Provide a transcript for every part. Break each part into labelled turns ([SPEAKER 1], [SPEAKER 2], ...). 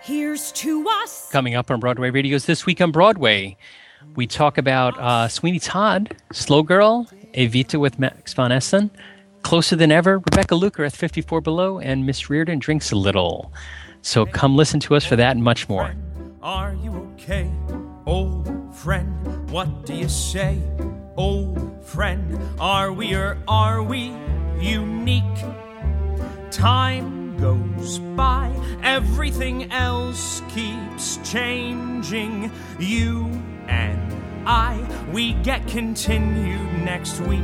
[SPEAKER 1] Here's to us.
[SPEAKER 2] Coming up on Broadway Radio's This Week on Broadway, we talk about Sweeney Todd, Slow Girl, Evita with Max von Essen, Closer Than Ever, Rebecca Luker at 54 Below, and Miss Reardon Drinks a Little. So come listen to us for that and much more.
[SPEAKER 3] Are you okay, old friend? What do you say, old friend? Are we or are we unique? Time goes by, everything else keeps changing. You and I, we get continued next week.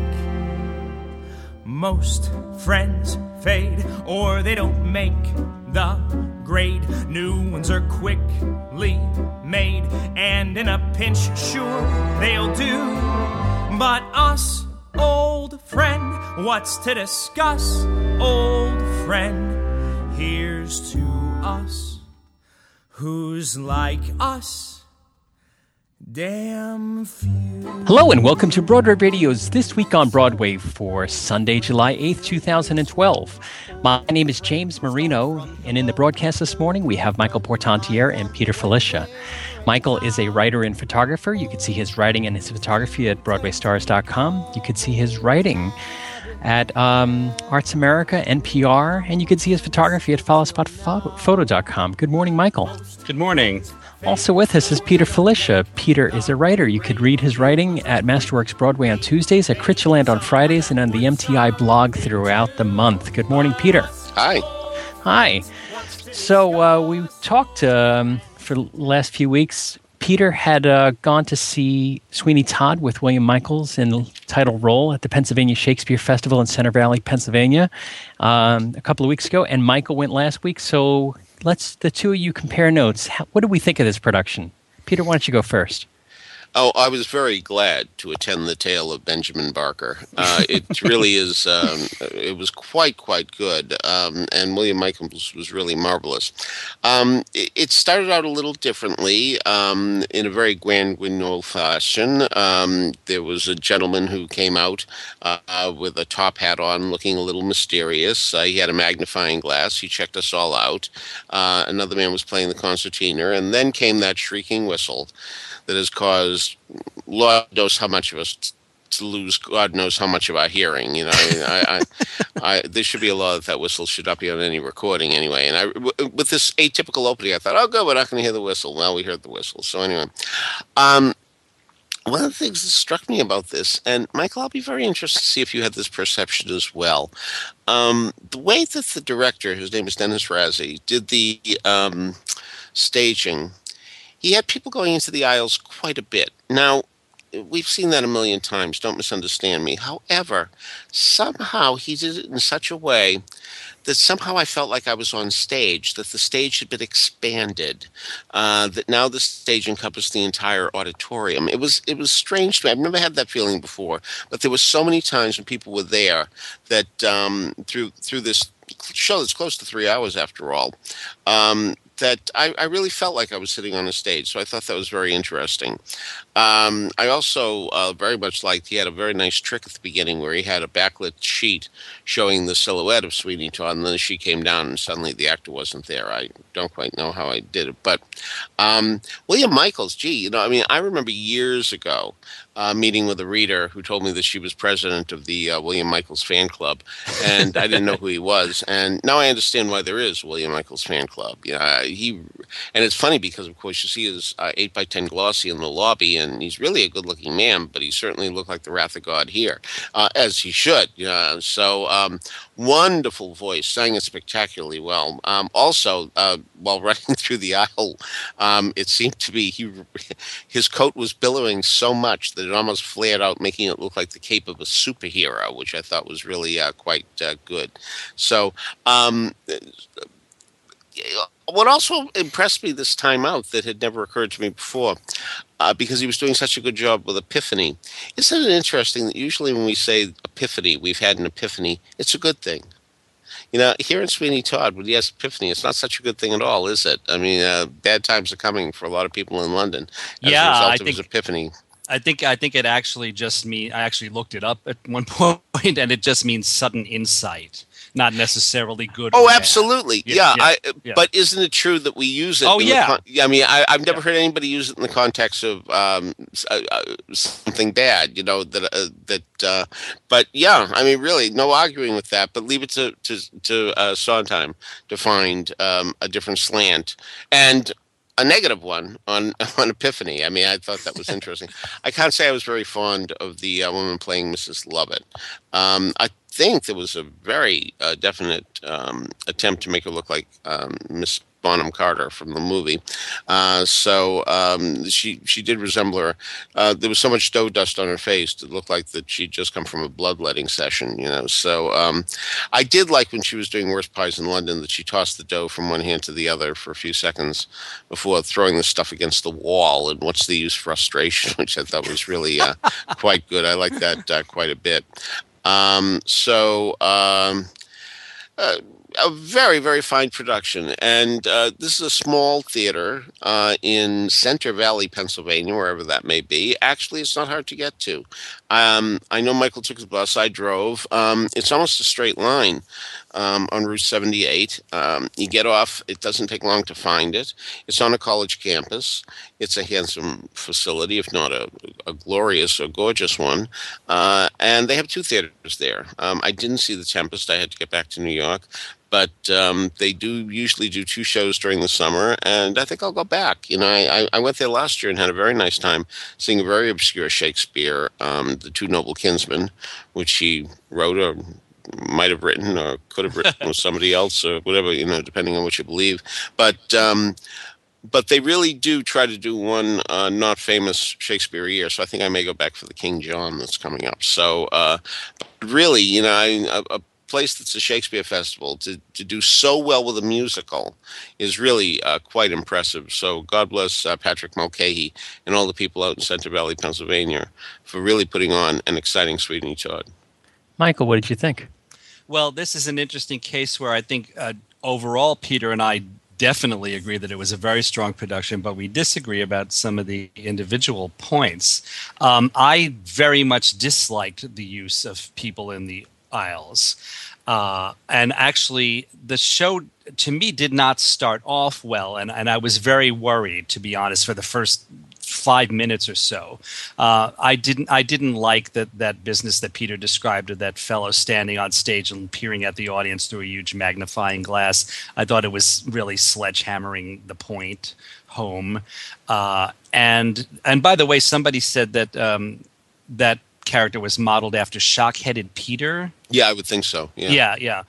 [SPEAKER 3] Most friends fade or they don't make the grade. New ones are quickly made, and in a pinch, sure, they'll do. But us, old friend, what's to discuss, old friend? Here's to us, who's like us? Damn few.
[SPEAKER 2] Hello and welcome to Broadway Radio's This Week on Broadway for Sunday, July 8th, 2012. My name is James Marino, and in the broadcast this morning we have Michael Portantiere and Peter Felicia. Michael is a writer and photographer. You can see his writing and his photography at BroadwayStars.com. You can see his writing at Arts America, NPR, and you can see his photography at FollowSpotPhoto.com. Good morning, Michael.
[SPEAKER 4] Good morning.
[SPEAKER 2] Also with us is Peter Felicia. Peter is a writer. You could read his writing at Masterworks Broadway on Tuesdays, at Critchaland on Fridays, and on the MTI blog throughout the month. Good morning, Peter.
[SPEAKER 4] Hi.
[SPEAKER 2] Hi. So we talked for the last few weeks. Peter had gone to see Sweeney Todd with William Michaels in the title role at the Pennsylvania Shakespeare Festival in Center Valley, Pennsylvania, a couple of weeks ago, and Michael went last week. So let's the two of you compare notes. What did we think of this production? Peter, why don't you go first?
[SPEAKER 5] Oh, I was very glad to attend the tale of Benjamin Barker. It really is, it was quite good, and William Michaels was really marvelous. It started out a little differently, in a very Grand Guignol fashion. There was a gentleman who came out with a top hat on, looking a little mysterious. He had a magnifying glass. He checked us all out. Another man was playing the concertina, and then came that shrieking whistle that has caused Lord knows how much of us to lose God knows how much of our hearing. You know, there should be a law that whistle should not be on any recording anyway. And with this atypical opening, I thought, oh, good, we're not going to hear the whistle. Well, we heard the whistle. So anyway, one of the things that struck me about this, and Michael, I'll be very interested to see if you had this perception as well. The way that the director, his name is Dennis Razzie, did the staging, he had people going into the aisles quite a bit. Now, we've seen that a million times. Don't misunderstand me. However, somehow he did it in such a way that somehow I felt like I was on stage, that the stage had been expanded, that now the stage encompassed the entire auditorium. It was strange to me. I've never had that feeling before, but there were so many times when people were there that through this show that's close to 3 hours after all, that I really felt like I was sitting on a stage. So I thought that was very interesting. I also very much liked, he had a very nice trick at the beginning where he had a backlit sheet showing the silhouette of Sweeney Todd, and then she came down and suddenly the actor wasn't there. I don't quite know how I did it. But William Michaels, I remember years ago meeting with a reader who told me that she was president of the William Michaels fan club, and I didn't know who he was. And now I understand why there is a William Michaels fan club. And it's funny because, of course, you see his 8x10 glossy in the lobby, and he's really a good-looking man, but he certainly looked like the wrath of God here, as he should. So wonderful voice, sang it spectacularly well. Also, while running through the aisle, it seemed to be his coat was billowing so much that it almost flared out, making it look like the cape of a superhero, which I thought was really quite good. So what also impressed me this time out that had never occurred to me before, because he was doing such a good job with Epiphany, isn't it interesting that usually when we say epiphany, we've had an epiphany, it's a good thing. Here in Sweeney Todd, when he has epiphany, it's not such a good thing at all, is it? I mean, bad times are coming for a lot of people in London as a result of his epiphany.
[SPEAKER 4] I think it actually just means, I actually looked it up at one point, and it just means sudden insight. not necessarily good.
[SPEAKER 5] Oh,
[SPEAKER 4] or bad.
[SPEAKER 5] absolutely.
[SPEAKER 4] Yeah.
[SPEAKER 5] But isn't it true that we use it?
[SPEAKER 4] Oh, yeah.
[SPEAKER 5] I mean, I've never heard anybody use it in the context of something bad. But yeah, I mean, really, no arguing with that. But leave it to Sondheim to find a different slant and a negative one on Epiphany. I mean, I thought that was interesting. I can't say I was very fond of the woman playing Mrs. Lovett. I think there was a very definite attempt to make her look like Miss Bonham Carter from the movie. So she did resemble her. There was so much dough dust on her face it looked like that she'd just come from a bloodletting session, So I did like when she was doing Worst Pies in London that she tossed the dough from one hand to the other for a few seconds before throwing the stuff against the wall. And what's the use frustration, which I thought was really quite good. I like that quite a bit. A very, very fine production. And this is a small theater in Center Valley, Pennsylvania, wherever that may be. Actually, it's not hard to get to. I know Michael took the bus. I drove. It's almost a straight line on Route 78. You get off. It doesn't take long to find it. It's on a college campus. It's a handsome facility, if not a glorious or gorgeous one. And they have two theaters there. I didn't see The Tempest. I had to get back to New York. But they do usually do two shows during the summer, and I think I'll go back. I went there last year and had a very nice time seeing a very obscure Shakespeare, The Two Noble Kinsmen, which he wrote or might have written or could have written with somebody else or whatever, depending on what you believe. But they really do try to do one not famous Shakespeare a year, so I think I may go back for the King John that's coming up. So really, a place that's a Shakespeare festival to do so well with a musical is really quite impressive. So God bless Patrick Mulcahy and all the people out in Center Valley, Pennsylvania, for really putting on an exciting Sweeney Todd.
[SPEAKER 2] Michael, what did you think?
[SPEAKER 4] Well, this is an interesting case where I think overall Peter and I definitely agree that it was a very strong production, but we disagree about some of the individual points. I very much disliked the use of people in the aisles. And actually, the show, to me, did not start off well. And I was very worried, to be honest, for the first 5 minutes or so. I didn't like that business that Peter described of that fellow standing on stage and peering at the audience through a huge magnifying glass. I thought it was really sledgehammering the point home. And by the way, somebody said that that character was modeled after Shock-Headed Peter.
[SPEAKER 5] Yeah, I would think so.
[SPEAKER 4] Yeah.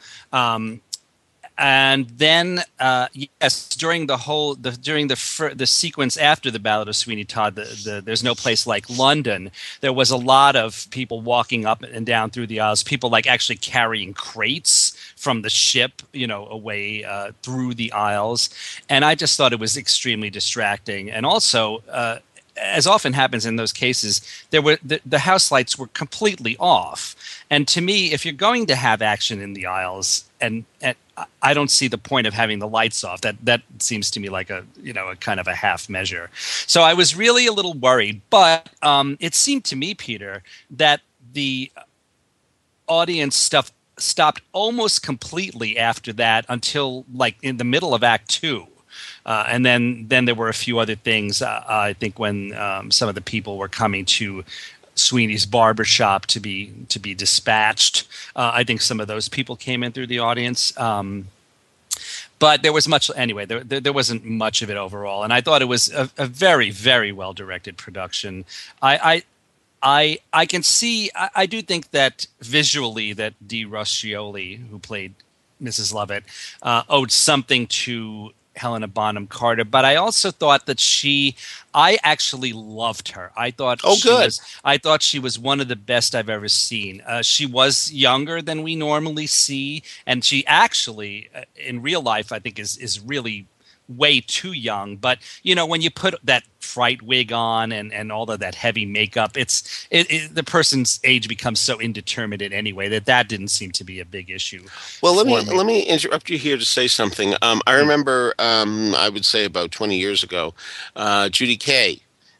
[SPEAKER 4] And then, yes, during the sequence after the Ballad of Sweeney Todd, There's No Place Like London, there was a lot of people walking up and down through the aisles, people like actually carrying crates from the ship, away through the aisles. And I just thought it was extremely distracting. And also, as often happens in those cases, the house lights were completely off. And to me, if you're going to have action in the aisles, and I don't see the point of having the lights off. That seems to me like a kind of a half measure. So I was really a little worried. But it seemed to me, Peter, that the audience stuff stopped almost completely after that until like in the middle of Act 2. And then there were a few other things. I think when some of the people were coming to Sweeney's barbershop to be dispatched, I think some of those people came in through the audience. But there was much anyway. There wasn't much of it overall, and I thought it was a very, very well directed production. I can see. I do think that visually that Dee Ruschioli, who played Mrs. Lovett, owed something to Helena Bonham Carter, but I also thought that I actually loved her. I thought I thought she was one of the best I've ever seen. She was younger than we normally see, and she actually, in real life, I think is really way too young. But when you put that fright wig on and all of that heavy makeup, the person's age becomes so indeterminate anyway that didn't seem to be a big issue.
[SPEAKER 5] Well, let me interrupt you here to say something. I remember I would say about 20 years ago, Judy Kaye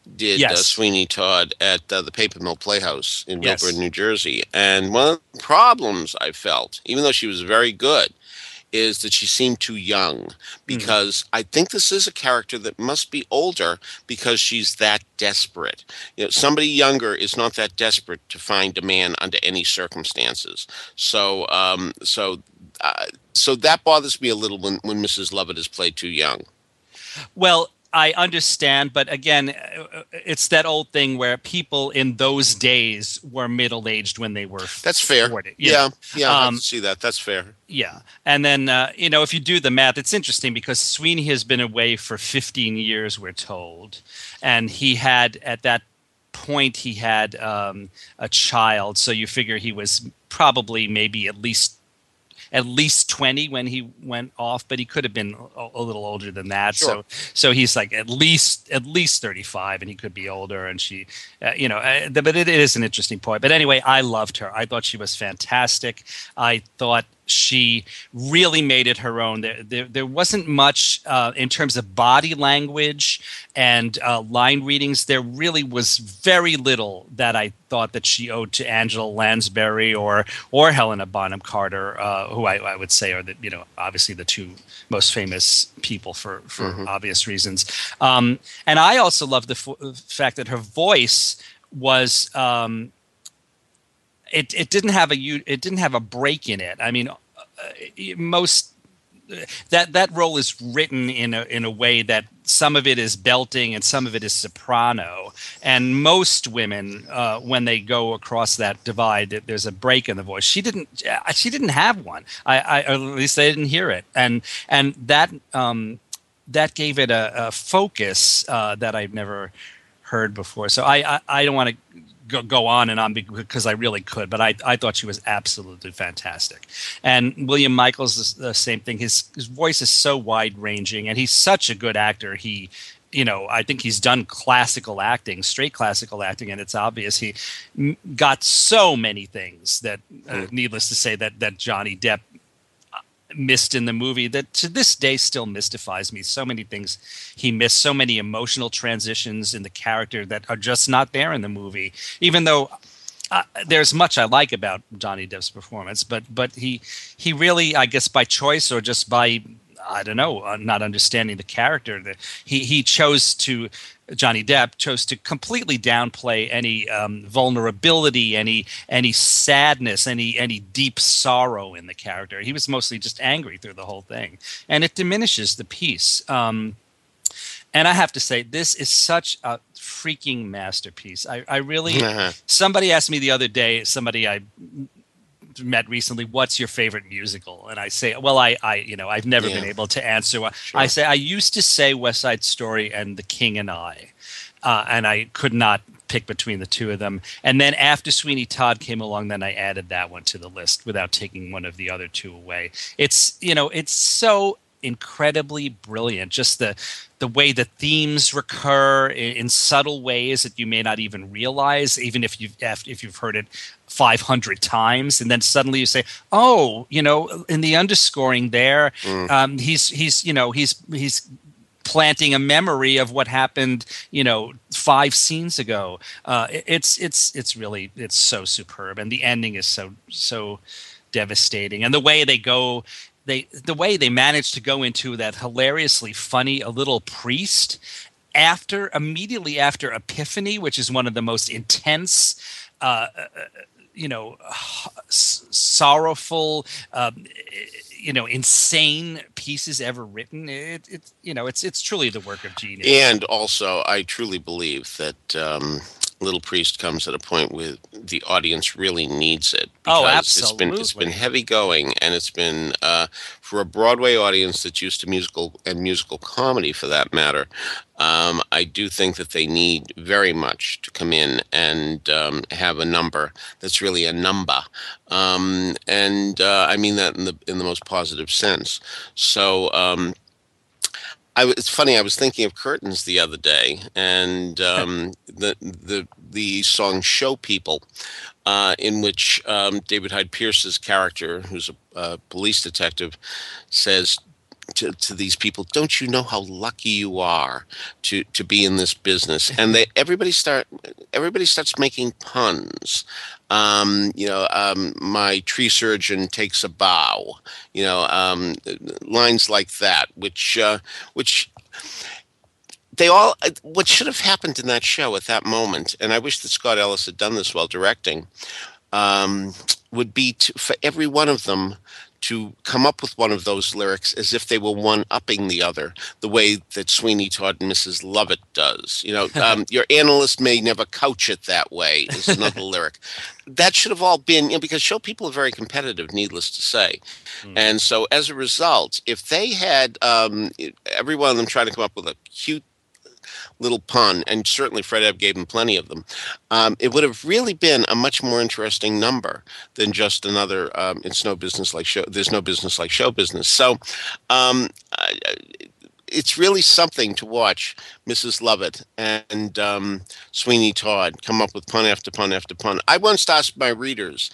[SPEAKER 5] did
[SPEAKER 4] Yes.
[SPEAKER 5] Sweeney Todd at the Paper Mill Playhouse in
[SPEAKER 4] Yes.
[SPEAKER 5] Milford, New Jersey. And one of the problems I felt, even though she was very good, is that she seemed too young, because I think this is a character that must be older because she's that desperate. Somebody younger is not that desperate to find a man under any circumstances. So that bothers me a little when Mrs. Lovett is played too young.
[SPEAKER 4] Well, I understand, but again, it's that old thing where people in those days were middle-aged when they were.
[SPEAKER 5] That's fair.
[SPEAKER 4] 40,
[SPEAKER 5] Yeah, I can see that. That's fair.
[SPEAKER 4] Yeah, and then if you do the math, it's interesting because Sweeney has been away for 15 years, we're told, and he had at that point he had a child, so you figure he was probably maybe at least 20 when he went off, but he could have been a little older than that.
[SPEAKER 5] Sure.
[SPEAKER 4] So he's like at least 35, and he could be older. And she, but it is an interesting point. But anyway, I loved her. I thought she was fantastic. I thought she really made it her own. There wasn't much in terms of body language and line readings. There really was very little that I thought that she owed to Angela Lansbury or Helena Bonham Carter, who I would say are obviously the two most famous people for obvious reasons. And I also love the fact that her voice was. It didn't have a break in it. I mean, most that role is written in a way that some of it is belting and some of it is soprano. And most women, when they go across that divide, there's a break in the voice. She didn't have one. Or at least I didn't hear it. And that gave it a focus that I've never heard before. So I don't want to go on and on because I really could, but I thought she was absolutely fantastic. And William Michaels is the same thing. His voice is so wide ranging, and he's such a good actor. I think he's done classical acting, straight classical acting, and it's obvious he got so many things that, needless to say, that Johnny Depp missed in the movie that to this day still mystifies me. So many things he missed, so many emotional transitions in the character that are just not there in the movie, even though there's much I like about Johnny Depp's performance, but he really, I guess by choice or just by, I don't know, not understanding the character, that Johnny Depp chose to completely downplay any vulnerability, any sadness, any deep sorrow in the character. He was mostly just angry through the whole thing, and it diminishes the piece. And I have to say, this is such a freaking masterpiece. I really. Somebody asked me the other day. Somebody I met recently, what's your favorite musical? And I say, well, I've never been able to answer. Sure. I say I used to say West Side Story and The King and I, and I could not pick between the two of them. And then after Sweeney Todd came along, then I added that one to the list without taking one of the other two away. It's so incredibly brilliant. Just the way the themes recur in subtle ways that you may not even realize, even if you've heard it 500 times, and then suddenly you say, "Oh, in the underscoring there, he's planting a memory of what happened, 5 scenes ago." It's really so superb, and the ending is so devastating, and the way they managed to go into that hilariously funny A Little Priest immediately after Epiphany, which is one of the most intense, sorrowful, insane pieces ever written. It's truly the work of genius.
[SPEAKER 5] And also, I truly believe that Little Priest comes at a point where the audience really needs it.
[SPEAKER 4] Oh, absolutely.
[SPEAKER 5] It's been heavy going, and it's been for a Broadway audience that's used to musical comedy, for that matter. I do think that they need very much to come in and have a number that's really a number, and I mean that in the most positive sense. So. It's funny. I was thinking of Curtains the other day, and the song "Show People," in which David Hyde Pierce's character, who's a police detective, says, to these people, don't you know how lucky you are to be in this business? And everybody starts making puns. My tree surgeon takes a bow. Lines like that, which they all what should have happened in that show at that moment, and I wish that Scott Ellis had done this while directing, would be for every one of them to come up with one of those lyrics as if they were one-upping the other, the way that Sweeney Todd and Mrs. Lovett does. Your analyst may never couch it that way is another lyric. That should have all been, because show people are very competitive, needless to say. And so as a result, if they had every one of them try to come up with a cute little pun, and certainly Fred Ebb gave him plenty of them, it would have really been a much more interesting number than just another there's no business like show business. So it's really something to watch Mrs. Lovett and Sweeney Todd come up with pun after pun after pun. I once asked my readers,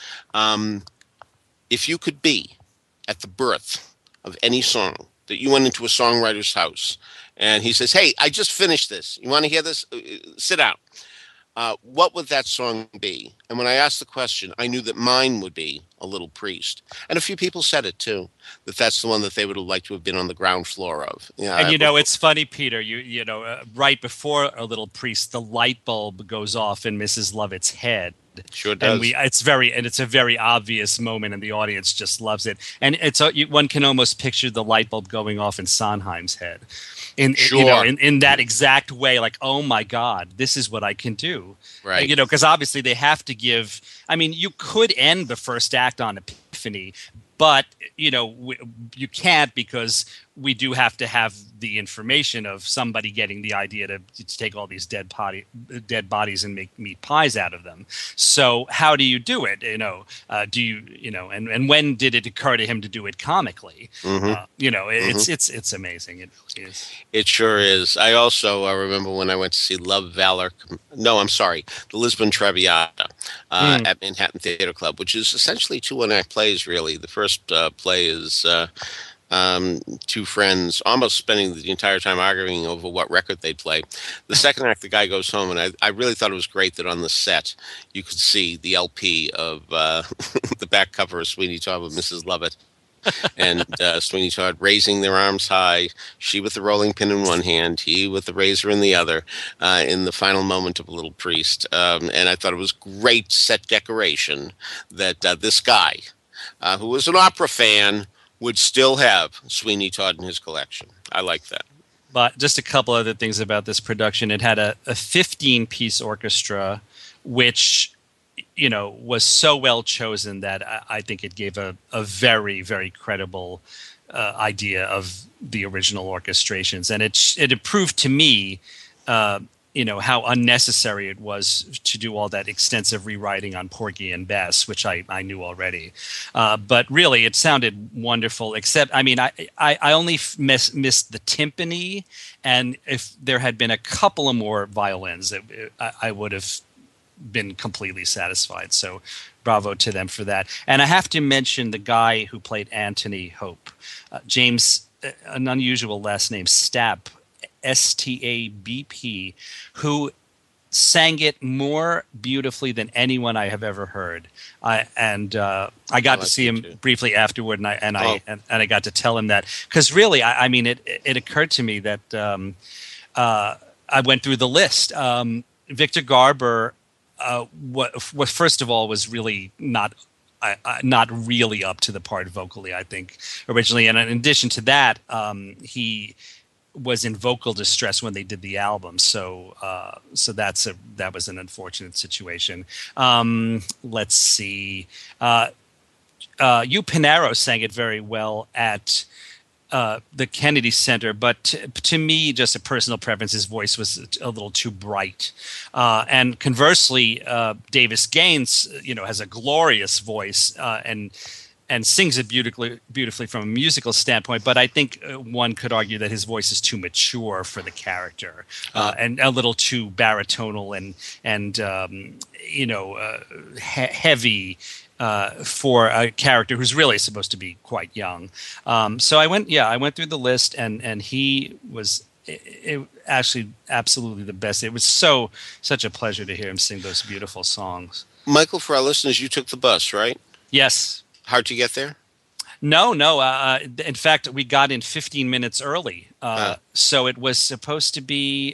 [SPEAKER 5] if you could be at the birth of any song, that you went into a songwriter's house and he says, "Hey, I just finished this. You want to hear this? Sit down." What would that song be? And when I asked the question, I knew that mine would be A Little Priest. And a few people said it too, that that's the one that they would have liked to have been on the ground floor of.
[SPEAKER 4] And it's funny, Peter, right before A Little Priest, the light bulb goes off in Mrs. Lovett's head.
[SPEAKER 5] Sure does.
[SPEAKER 4] And it's a very obvious moment, and the audience just loves it. And one can almost picture the light bulb going off in Sondheim's head. In that exact way, like, oh my God, this is what I can do.
[SPEAKER 5] Right.
[SPEAKER 4] Because obviously they have to give. I mean, you could end the first act on Epiphany, but you can't, because we do have to have the information of somebody getting the idea to take all these dead bodies and make meat pies out of them. So how do you do it? And when did it occur to him to do it comically? It's amazing. It really is.
[SPEAKER 5] It sure is. I also remember when I went to see the Lisbon Traviata at Manhattan Theater Club, which is essentially 2 one-act plays, really. The first play is two friends almost spending the entire time arguing over what record they'd play. The second act, the guy goes home, and I really thought it was great that on the set you could see the LP of the back cover of Sweeney Todd with Mrs. Lovett. And Sweeney Todd raising their arms high, she with the rolling pin in one hand, he with the razor in the other, in the final moment of A Little Priest. And I thought it was great set decoration that this guy, who was an opera fan, would still have Sweeney Todd in his collection. I like that.
[SPEAKER 4] But just a couple other things about this production. It had a 15-piece orchestra, which was so well chosen that I think it gave a very, very credible idea of the original orchestrations. And it proved to me, how unnecessary it was to do all that extensive rewriting on Porgy and Bess, which I knew already. But really, it sounded wonderful, except, I only missed the timpani. And if there had been a couple of more violins, I would have been completely satisfied. So bravo to them for that. And I have to mention the guy who played Anthony Hope, James, an unusual last name, Stapp, Stabp, who sang it more beautifully than anyone I have ever heard. I got to see him briefly afterward, and I got to tell him that, because really, it occurred to me that I went through the list. Victor Garber, what first of all was really not really up to the part vocally, I think, originally, and in addition to that, he was in vocal distress when they did the album, so that was an unfortunate situation. Let's see, Hugh Pinero sang it very well at the Kennedy Center, but to me, just a personal preference, his voice was a little too bright. And conversely, Davis Gaines, has a glorious voice and sings it beautifully from a musical standpoint. But I think one could argue that his voice is too mature for the character, and a little too baritonal and heavy. for a character who's really supposed to be quite young. So I went through the list, and he was actually absolutely the best. It was such a pleasure to hear him sing those beautiful songs.
[SPEAKER 5] Michael, for our listeners, you took the bus, right?
[SPEAKER 4] Yes.
[SPEAKER 5] How'd you get there?
[SPEAKER 4] No. In fact, we got in 15 minutes early. So it was supposed to be.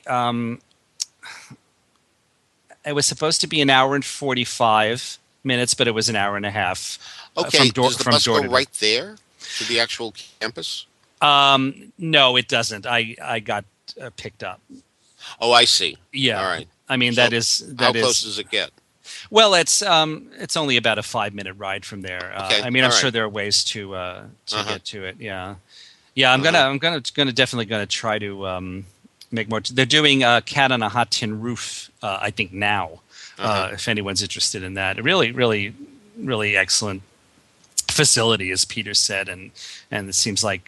[SPEAKER 4] It was supposed to be an hour and 45 minutes, but it was an hour and a half.
[SPEAKER 5] Okay. Does the bus go right there to the actual campus?
[SPEAKER 4] No, it doesn't. I got picked up.
[SPEAKER 5] Oh, I see.
[SPEAKER 4] Yeah.
[SPEAKER 5] All right.
[SPEAKER 4] I mean,
[SPEAKER 5] how close does it get?
[SPEAKER 4] Well, it's only about a 5-minute ride from there.
[SPEAKER 5] Okay.
[SPEAKER 4] I mean, I'm sure there are ways to get to it. Yeah. I'm definitely gonna try to make more. They're doing Cat on a Hot Tin Roof, I think now. If anyone's interested in that, really, really, really excellent facility, as Peter said, and it seems like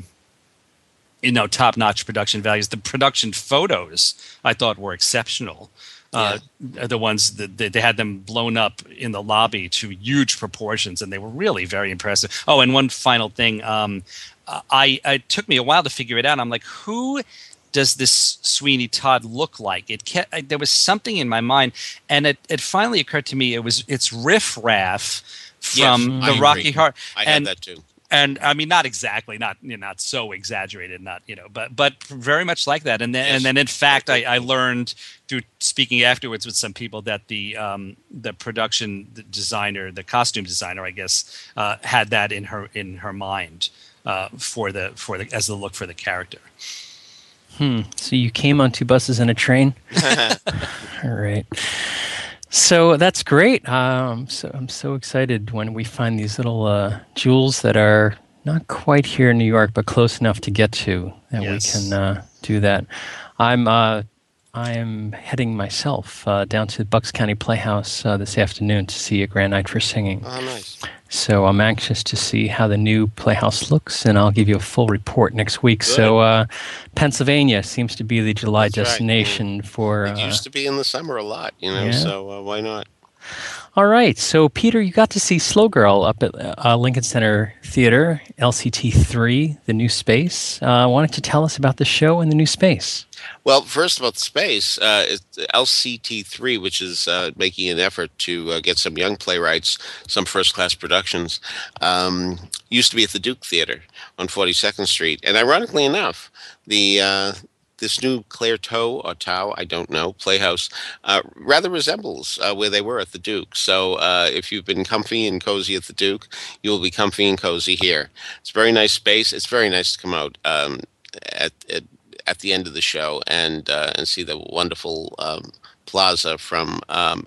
[SPEAKER 4] top-notch production values. The production photos I thought were exceptional. The ones that they had them blown up in the lobby to huge proportions, and they were really very impressive. Oh, and one final thing, it took me a while to figure it out. I'm like, who does this Sweeney Todd look like? There was something in my mind, and it finally occurred to me it's Riff Raff from the Rocky Horror.
[SPEAKER 5] I had that too.
[SPEAKER 4] And I mean, not exactly, not so exaggerated, but very much like that. And then in fact, I learned through speaking afterwards with some people that the production designer, the costume designer, I guess, had that in her mind for the as the look for the character.
[SPEAKER 2] So you came on 2 buses and a train? All right. So that's great. I'm so excited when we find these little jewels that are not quite here in New York, but close enough to get to that we can do that. I am heading myself down to the Bucks County Playhouse this afternoon to see A Grand Night for Singing.
[SPEAKER 5] Oh, nice.
[SPEAKER 2] So I'm anxious to see how the new Playhouse looks, and I'll give you a full report next week.
[SPEAKER 5] Good.
[SPEAKER 2] So Pennsylvania seems to be the July destination for...
[SPEAKER 5] It used to be in the summer a lot, so why not?
[SPEAKER 2] All right. So, Peter, you got to see Slow Girl up at Lincoln Center Theater, LCT3, the new space. Why don't you tell us about the show and the new space?
[SPEAKER 5] Well, first about the space, it's LCT3, which is making an effort to get some young playwrights, some first-class productions. Used to be at the Duke Theater on 42nd Street. And ironically enough, this new Claire Toe or Tau, I don't know, Playhouse, rather resembles where they were at the Duke. So if you've been comfy and cozy at the Duke, you will be comfy and cozy here. It's a very nice space. It's very nice to come out at the end of the show and see the wonderful plaza from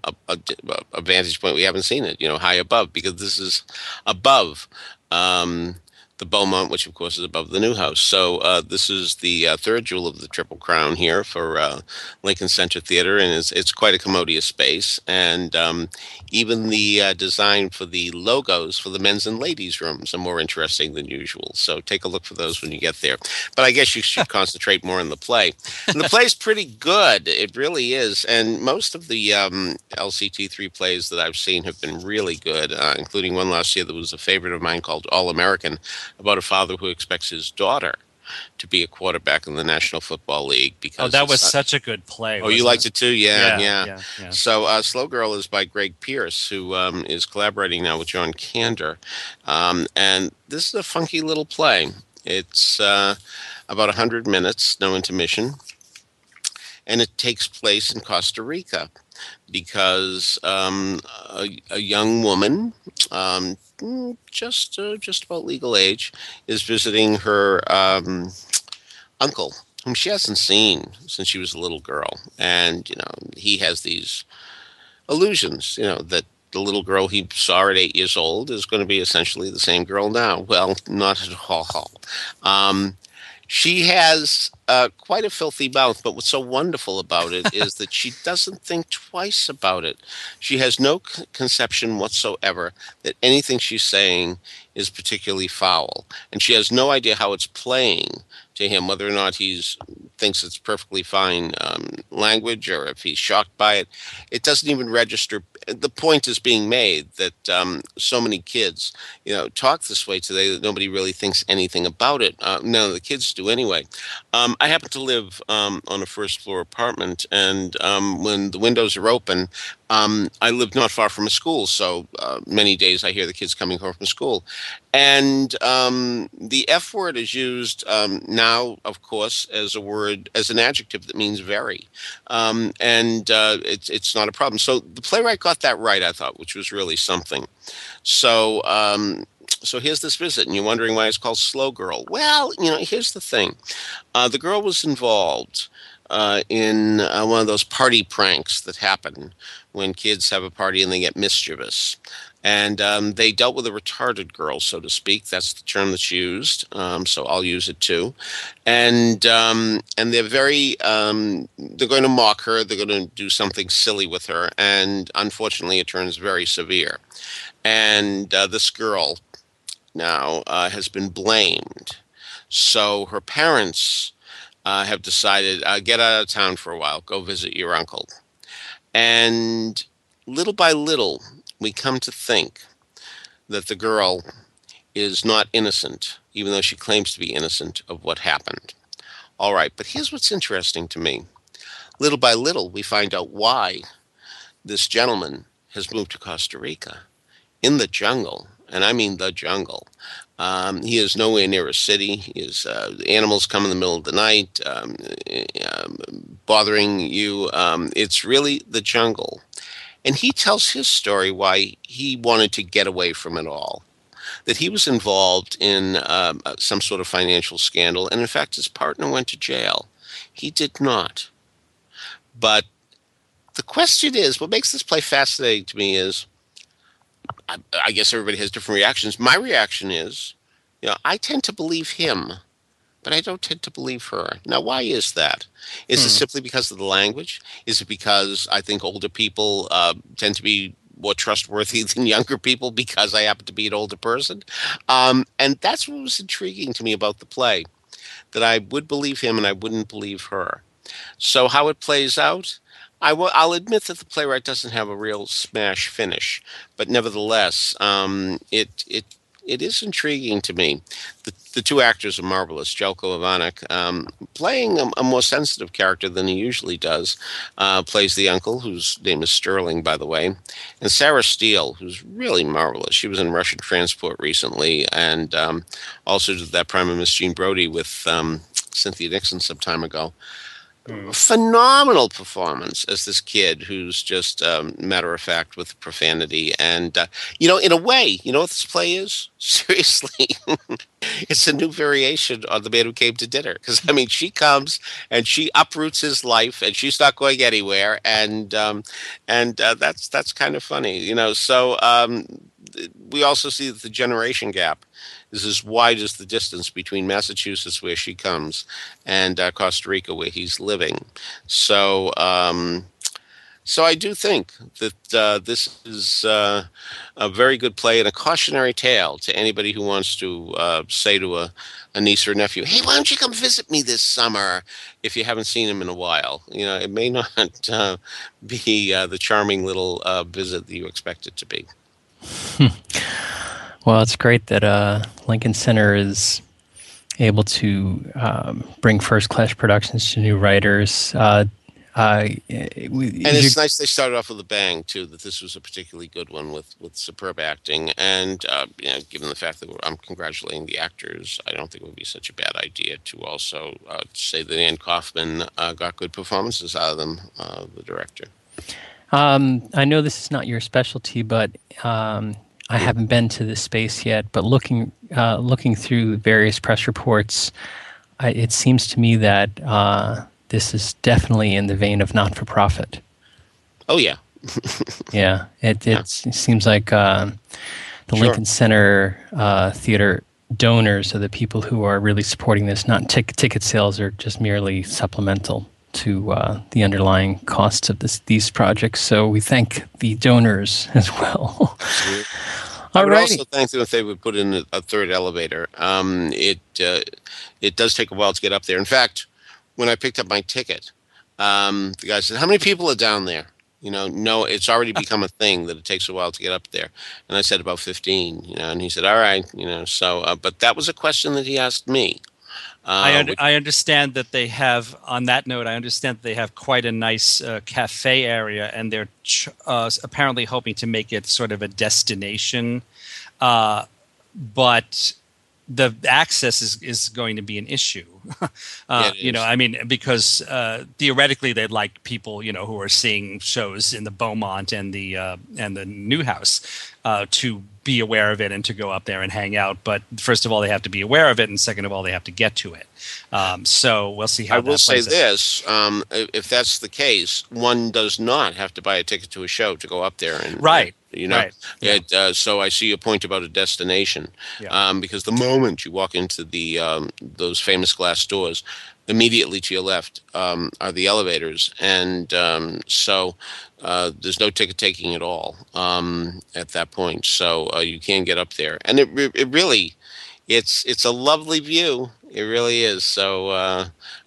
[SPEAKER 5] a vantage point we haven't seen it, high above, because this is above the Beaumont, which of course is above the Newhouse. So this is the third jewel of the Triple Crown here for Lincoln Center Theater, and it's quite a commodious space. And even the design for the logos for the men's and ladies' rooms are more interesting than usual. So take a look for those when you get there. But I guess you should concentrate more on the play. And the play's pretty good. It really is. And most of the LCT3 plays that I've seen have been really good, including one last year that was a favorite of mine called All American, about a father who expects his daughter to be a quarterback in the National Football League. Because
[SPEAKER 4] that was such a good play.
[SPEAKER 5] Oh, you liked it too? Yeah.
[SPEAKER 4] Yeah.
[SPEAKER 5] So Slow Girl is by Greg Pierce, who is collaborating now with John Kander. And this is a funky little play. It's about 100 minutes, no intermission. And it takes place in Costa Rica because a young woman, just about legal age, is visiting her uncle, whom she hasn't seen since she was a little girl. And, he has these illusions, that the little girl he saw at 8 years old is going to be essentially the same girl now. Well, not at all. She has quite a filthy mouth, but what's so wonderful about it is that she doesn't think twice about it. She has no conception whatsoever that anything she's saying is particularly foul. And she has no idea how it's playing to him, whether or not he's thinks it's perfectly fine language, or if he's shocked by it, it doesn't even register. The point is being made that so many kids, talk this way today that nobody really thinks anything about it. None of the kids do anyway. I happen to live on a first floor apartment, and when the windows are open, I live not far from a school, so many days I hear the kids coming home from school. And the F word is used now, of course, as a word, as an adjective that means very. It's not a problem. So the playwright got that right, I thought, which was really something. So here's this visit, and you're wondering why it's called Slow Girl. Well, here's the thing. The girl was involved in one of those party pranks that happen when kids have a party and they get mischievous. And they dealt with a retarded girl, so to speak. That's the term that's used, so I'll use it too. And they're they're going to mock her. They're going to do something silly with her. And unfortunately, it turns very severe. And this girl now has been blamed. So her parents have decided, get out of town for a while, go visit your uncle. And little by little, we come to think that the girl is not innocent, even though she claims to be innocent of what happened. All right, but here's what's interesting to me. Little by little, we find out why this gentleman has moved to Costa Rica in the jungle, and I mean the jungle. He is nowhere near a city. Animals come in the middle of the night, bothering you. It's really the jungle. And he tells his story why he wanted to get away from it all, that he was involved in some sort of financial scandal, and in fact his partner went to jail. He did not. But the question is, what makes this play fascinating to me is, I guess everybody has different reactions. My reaction is, I tend to believe him, but I don't tend to believe her. Now, why is that? Is it simply because of the language? Is it because I think older people tend to be more trustworthy than younger people because I happen to be an older person? And that's what was intriguing to me about the play, that I would believe him and I wouldn't believe her. So how it plays out, I'll admit that the playwright doesn't have a real smash finish, but nevertheless, it is intriguing to me. The two actors are marvelous. Jelko Ivanek, playing a more sensitive character than he usually does, plays the uncle, whose name is Sterling, by the way, and Sarah Steele, who's really marvelous. She was in Russian Transport recently, and also did that Prime of Miss Jean Brody with Cynthia Nixon some time ago. Phenomenal performance as this kid who's just matter of fact with profanity. And, in a way, you know what this play is? Seriously, it's a new variation on The Man Who Came to Dinner. Because, she comes and she uproots his life and she's not going anywhere. And that's kind of funny, So we also see that the generation gap is as wide as the distance between Massachusetts, where she comes, and Costa Rica, where he's living. So I do think that this is a very good play and a cautionary tale to anybody who wants to say to a niece or nephew, hey, why don't you come visit me this summer if you haven't seen him in a while? It may not be the charming little visit that you expect it to be.
[SPEAKER 2] Well, it's great that Lincoln Center is able to bring first-class productions to new writers. And
[SPEAKER 5] it's nice they started off with a bang, too, that this was a particularly good one with superb acting. And, given the fact that I'm congratulating the actors, I don't think it would be such a bad idea to also say that Ann Kaufman got good performances out of them, the director.
[SPEAKER 2] I know this is not your specialty, but I haven't been to this space yet. But looking through various press reports, it seems to me that this is definitely in the vein of not-for-profit.
[SPEAKER 5] Oh yeah,
[SPEAKER 2] yeah. It seems like the Lincoln Center theater donors are the people who are really supporting this. Not ticket sales are just merely supplemental to the underlying costs of these projects. So we thank the donors as well.
[SPEAKER 5] I would also thank them if they would put in a third elevator. It does take a while to get up there. In fact, when I picked up my ticket, the guy said, "How many people are down there?" No, it's already become a thing that it takes a while to get up there. And I said about 15, and he said, all right, but that was a question that he asked me.
[SPEAKER 4] I understand that they have, on that note, I understand that they have quite a nice cafe area, and they're apparently hoping to make it sort of a destination. But the access is going to be an issue. Because theoretically they'd like people, who are seeing shows in the Beaumont and the Newhouse to be aware of it and to go up there and hang out. But first of all, they have to be aware of it, and second of all, they have to get to it. So we'll see how.
[SPEAKER 5] I will say this: if that's the case, one does not have to buy a ticket to a show to go up there. And
[SPEAKER 4] right.
[SPEAKER 5] Right.
[SPEAKER 4] Yeah.
[SPEAKER 5] So I see your point about a destination, because the moment you walk into the those famous glass doors, immediately to your left are the elevators, and so there's no ticket taking at all at that point. So you can get up there, and it really, it's a lovely view. It really is. So.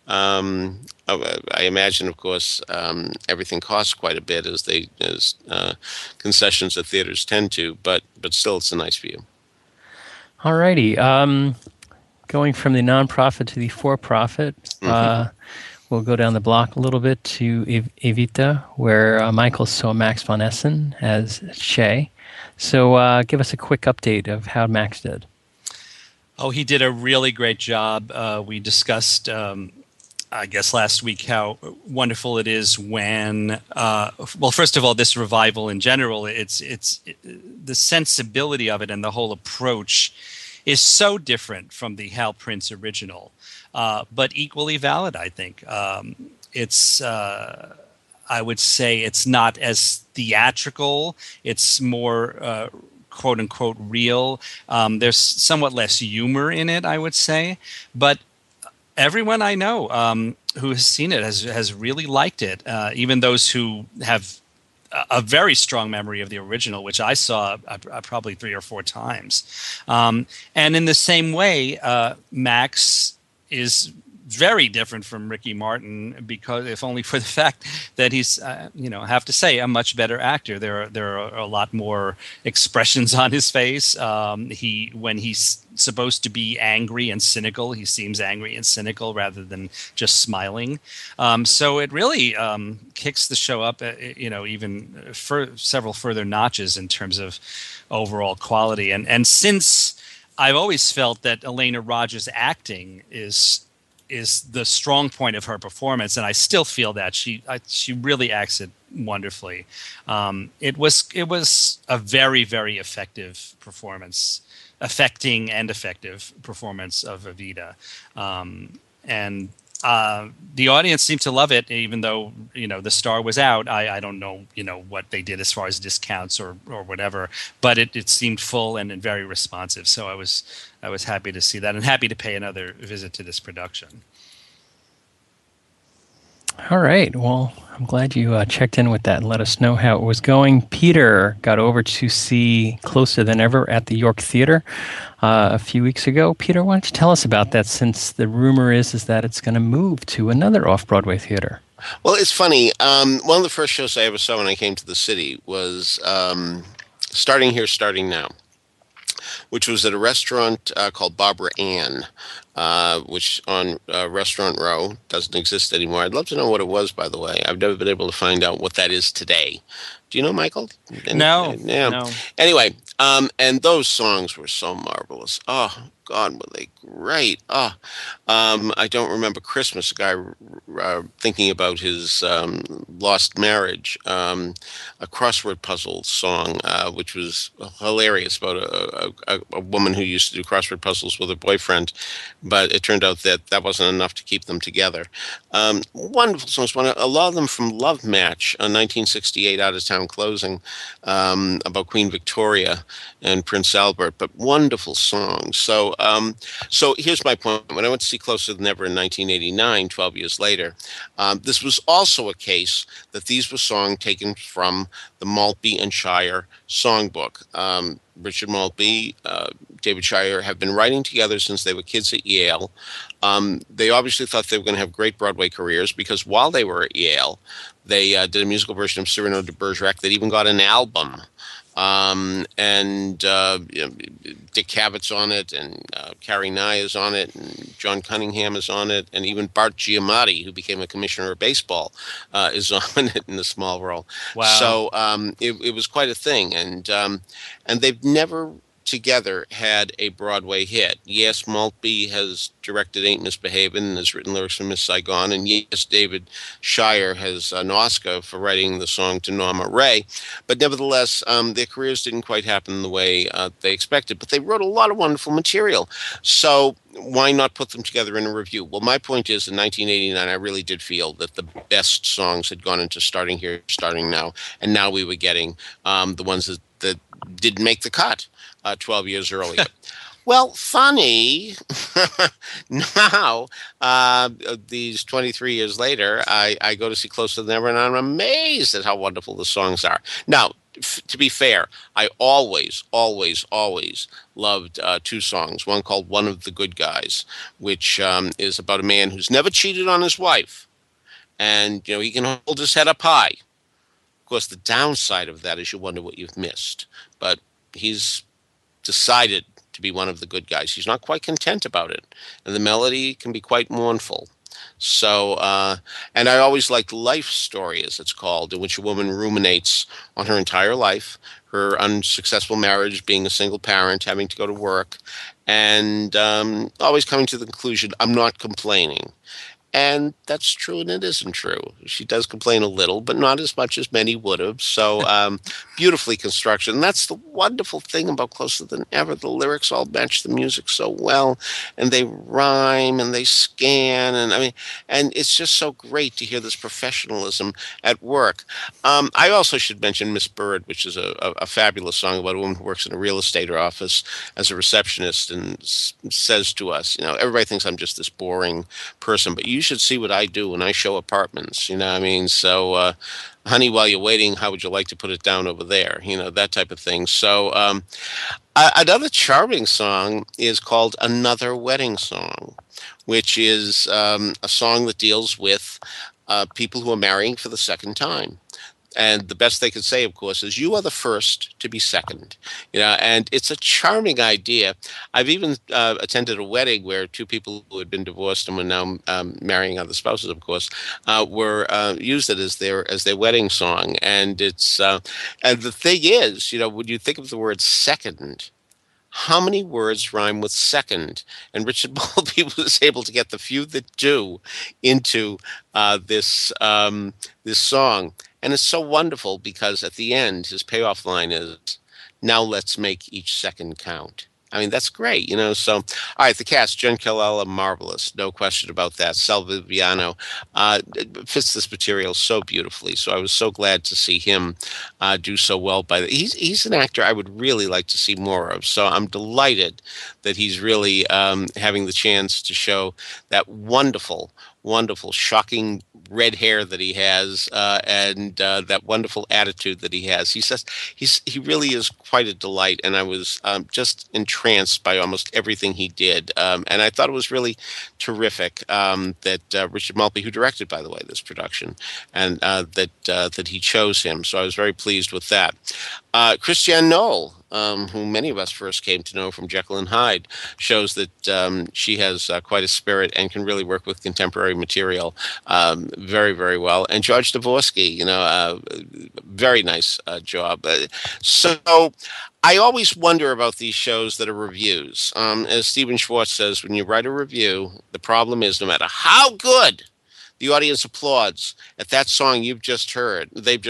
[SPEAKER 5] I imagine, of course, everything costs quite a bit as concessions at theaters tend to, but still, it's a nice view.
[SPEAKER 2] All righty. Going from the nonprofit to the for-profit, we'll go down the block a little bit to Evita, where Michael saw Max von Essen as Shay. So give us a quick update of how Max did.
[SPEAKER 4] Oh, he did a really great job. We discussed, I guess, last week how wonderful it is when, well, first of all, this revival in general, it's the sensibility of it and the whole approach is so different from the Hal Prince original, but equally valid, I think. It's, I would say it's not as theatrical. It's more quote unquote real. There's somewhat less humor in it, I would say, but everyone I know who has seen it has really liked it. Even those who have a very strong memory of the original, which I saw probably 3 or 4 times. And in the same way, Max is very different from Ricky Martin, because if only for the fact that he's, I have to say, a much better actor. There are a lot more expressions on his face. When he's supposed to be angry and cynical, he seems angry and cynical rather than just smiling. So it really kicks the show up, even for several further notches in terms of overall quality. And since I've always felt that Elena Rogers' acting is the strong point of her performance, and I still feel that she really acts it wonderfully. It was a very, very effective performance, affecting and effective performance of Evita, and the audience seemed to love it, even though the star was out. I don't know what they did as far as discounts or whatever, but it seemed full and very responsive. So I was happy to see that, and happy to pay another visit to this production.
[SPEAKER 2] All right. Well, I'm glad you checked in with that and let us know how it was going. Peter got over to see Closer Than Ever at the York Theater a few weeks ago. Peter, why don't you tell us about that, since the rumor is that it's going to move to another off-Broadway theater?
[SPEAKER 5] Well, it's funny. One of the first shows I ever saw when I came to the city was Starting Here, Starting Now, which was at a restaurant called Barbara Ann, which on Restaurant Row doesn't exist anymore. I'd love to know what it was, by the way. I've never been able to find out what that is today. Do you know, Michael?
[SPEAKER 4] No.
[SPEAKER 5] Anyway, and those songs were so marvelous. Oh, God, were they great. Oh, I don't remember Christmas, a guy thinking about his lost marriage, a crossword puzzle song, which was hilarious, about a woman who used to do crossword puzzles with her boyfriend, but it turned out that wasn't enough to keep them together. Wonderful songs, a lot of them from Love Match, a 1968 out-of-town closing about Queen Victoria and Prince Albert, but wonderful songs. So So here's my point. When I went to see Closer Than Ever in 1989, 12 years later, this was also a case that these were songs taken from the Maltby and Shire songbook. Richard Maltby, David Shire have been writing together since they were kids at Yale. They obviously thought they were going to have great Broadway careers because while they were at Yale, they did a musical version of Cyrano de Bergerac that even got an album. Dick Cavett on it, and Carrie Nye is on it, and John Cunningham is on it, and even Bart Giamatti, who became a commissioner of baseball, is on it in a small role.
[SPEAKER 4] Wow!
[SPEAKER 5] So it was quite a thing, and they've never together had a Broadway hit. Yes, Maltby has directed Ain't Misbehavin' and has written lyrics for Miss Saigon, and yes, David Shire has an Oscar for writing the song to Norma Ray, but nevertheless, their careers didn't quite happen the way they expected, but they wrote a lot of wonderful material. So why not put them together in a review? Well, my point is, in 1989, I really did feel that the best songs had gone into Starting Here, Starting Now, and now we were getting the ones that didn't make the cut 12 years earlier. Well, funny, now, these 23 years later, I go to see Closer Than Ever, and I'm amazed at how wonderful the songs are. Now, to be fair, I always loved two songs. One called One of the Good Guys, which is about a man who's never cheated on his wife. And, he can hold his head up high. Of course, the downside of that is you wonder what you've missed. But he's decided to be one of the good guys. He's not quite content about it. And the melody can be quite mournful. So, and I always liked Life Story, as it's called, in which a woman ruminates on her entire life, her unsuccessful marriage, being a single parent, having to go to work, and always coming to the conclusion, I'm not complaining. And that's true and it isn't true. She does complain a little, but not as much as many would have. So beautifully constructed. And that's the wonderful thing about Closer Than Ever. The lyrics all match the music so well, and they rhyme and they scan. And it's just so great to hear this professionalism at work. I also should mention Miss Bird, which is a fabulous song about a woman who works in a real estate office as a receptionist and says to us, everybody thinks I'm just this boring person, but you should see what I do when I show apartments, So, honey, while you're waiting, how would you like to put it down over there? That type of thing. So, another charming song is called Another Wedding Song, which is a song that deals with people who are marrying for the second time. And the best they could say, of course, is you are the first to be second. And it's a charming idea. I've even attended a wedding where two people who had been divorced and were now marrying other spouses, of course, were used it as their wedding song. And it's and the thing is, when you think of the word second, how many words rhyme with second? And Richard Maltby was able to get the few that do into this song. And it's so wonderful because at the end, his payoff line is, now let's make each second count. That's great, So, all right, the cast, Jen Kilella, marvelous, no question about that. Sal Viviano fits this material so beautifully. So I was so glad to see him do so well. He's an actor I would really like to see more of. So I'm delighted that he's really having the chance to show that wonderful, shocking red hair that he has, and that wonderful attitude that he has. He really is quite a delight, and I was just entranced by almost everything he did. And I thought it was really terrific that Richard Maltby, who directed, by the way, this production, and that he chose him. So I was very pleased with that. Christiane Knoll, who many of us first came to know from Jekyll and Hyde, shows that she has quite a spirit and can really work with contemporary material very, very well. And George Dvorsky, very nice job. So I always wonder about these shows that are reviews. As Stephen Schwartz says, when you write a review, the problem is no matter how good the audience applauds at that song they've just heard,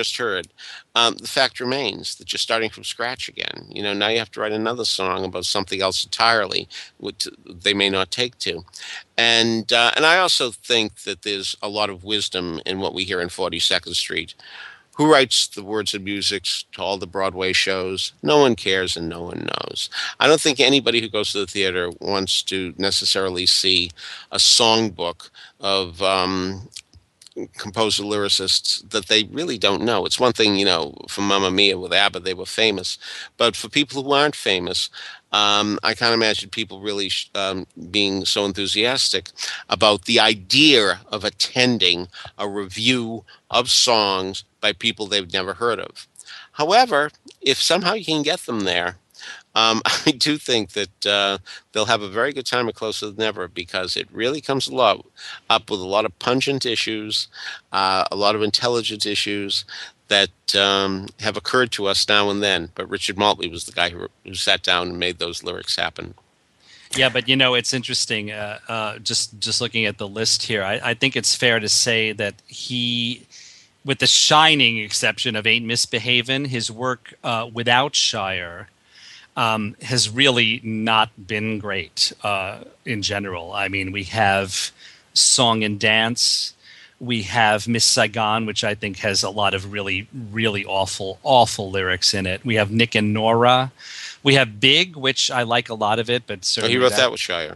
[SPEAKER 5] the fact remains that you're starting from scratch again. Now you have to write another song about something else entirely, which they may not take to. And I also think that there's a lot of wisdom in what we hear in 42nd Street, Who writes the words and musics to all the Broadway shows? No one cares and no one knows. I don't think anybody who goes to the theater wants to necessarily see a songbook of composer lyricists that they really don't know. It's one thing, for Mamma Mia with ABBA, they were famous. But for people who aren't famous, I can't imagine people really being so enthusiastic about the idea of attending a review of songs by people they've never heard of. However, if somehow you can get them there, I do think that they'll have a very good time at Closer Than Ever, because it really comes up with a lot of pungent issues, a lot of intelligent issues that have occurred to us now and then. But Richard Maltley was the guy who sat down and made those lyrics happen.
[SPEAKER 4] Yeah, but it's interesting. Just looking at the list here, I think it's fair to say that he, with the shining exception of Ain't Misbehavin', his work without Shire has really not been great in general. I mean, we have Song and Dance. We have Miss Saigon, which I think has a lot of really, really awful lyrics in it. We have Nick and Nora. We have Big, which I like a lot of it, but certainly
[SPEAKER 5] he wrote that with Shire.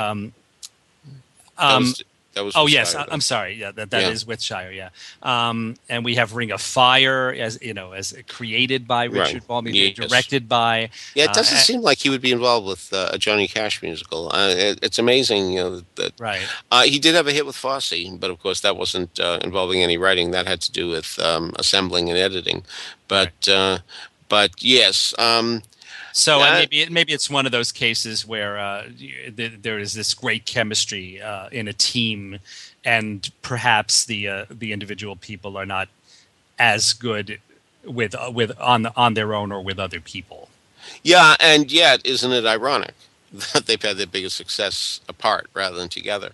[SPEAKER 5] That was
[SPEAKER 4] oh yes,
[SPEAKER 5] Shire,
[SPEAKER 4] I'm sorry. Yeah, that is with Shire. Yeah, and we have Ring of Fire as created by Richard Baldwin, directed by.
[SPEAKER 5] Yeah, it doesn't seem like he would be involved with a Johnny Cash musical. It's amazing, that.
[SPEAKER 4] Right.
[SPEAKER 5] He did have a hit with Fosse, but of course that wasn't involving any writing. That had to do with assembling and editing. But yes.
[SPEAKER 4] So maybe it's one of those cases where there is this great chemistry in a team, and perhaps the individual people are not as good with on their own or with other people.
[SPEAKER 5] Yeah, and yet isn't it ironic that they've had their biggest success apart rather than together?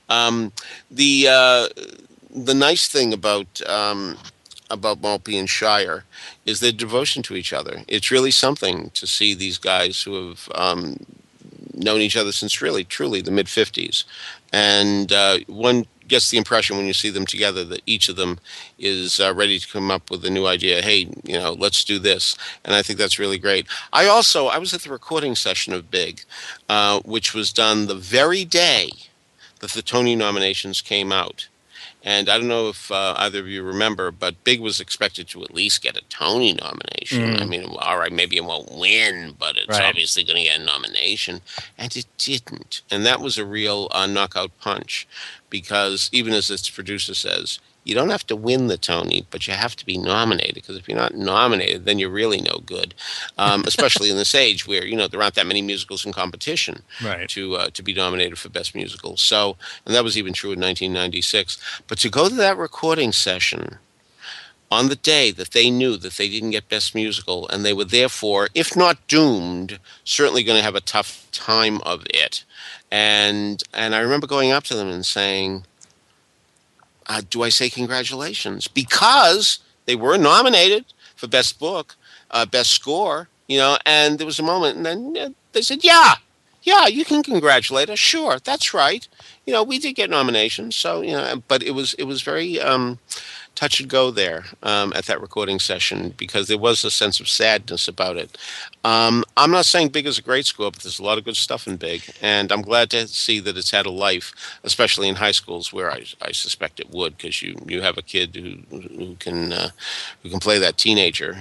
[SPEAKER 5] The nice thing about Maltby and Shire is their devotion to each other. It's really something to see these guys who have known each other since really, truly the mid-'50s. And one gets the impression when you see them together that each of them is ready to come up with a new idea. Hey, let's do this. And I think that's really great. I was at the recording session of Big, which was done the very day that the Tony nominations came out. And I don't know if either of you remember, but Big was expected to at least get a Tony nomination. I mean, all right, maybe it won't win, but it's obviously going to get a nomination. And it didn't. And that was a real knockout punch, because even as its producer says, you don't have to win the Tony, but you have to be nominated, because if you're not nominated, then you're really no good, especially in this age where, there aren't that many musicals in competition to be nominated for Best Musical. So, and that was even true in 1996. But to go to that recording session on the day that they knew that they didn't get Best Musical, and they were therefore, if not doomed, certainly going to have a tough time of it. And I remember going up to them and saying, do I say congratulations? Because they were nominated for Best Book, Best Score, and there was a moment, and then they said, yeah, you can congratulate us. Sure, that's right. We did get nominations, so, but it was very touch and go there at that recording session, because there was a sense of sadness about it. I'm not saying Big is a great score, but there's a lot of good stuff in Big, and I'm glad to see that it's had a life, especially in high schools, where I suspect it would, because you have a kid who can play that teenager,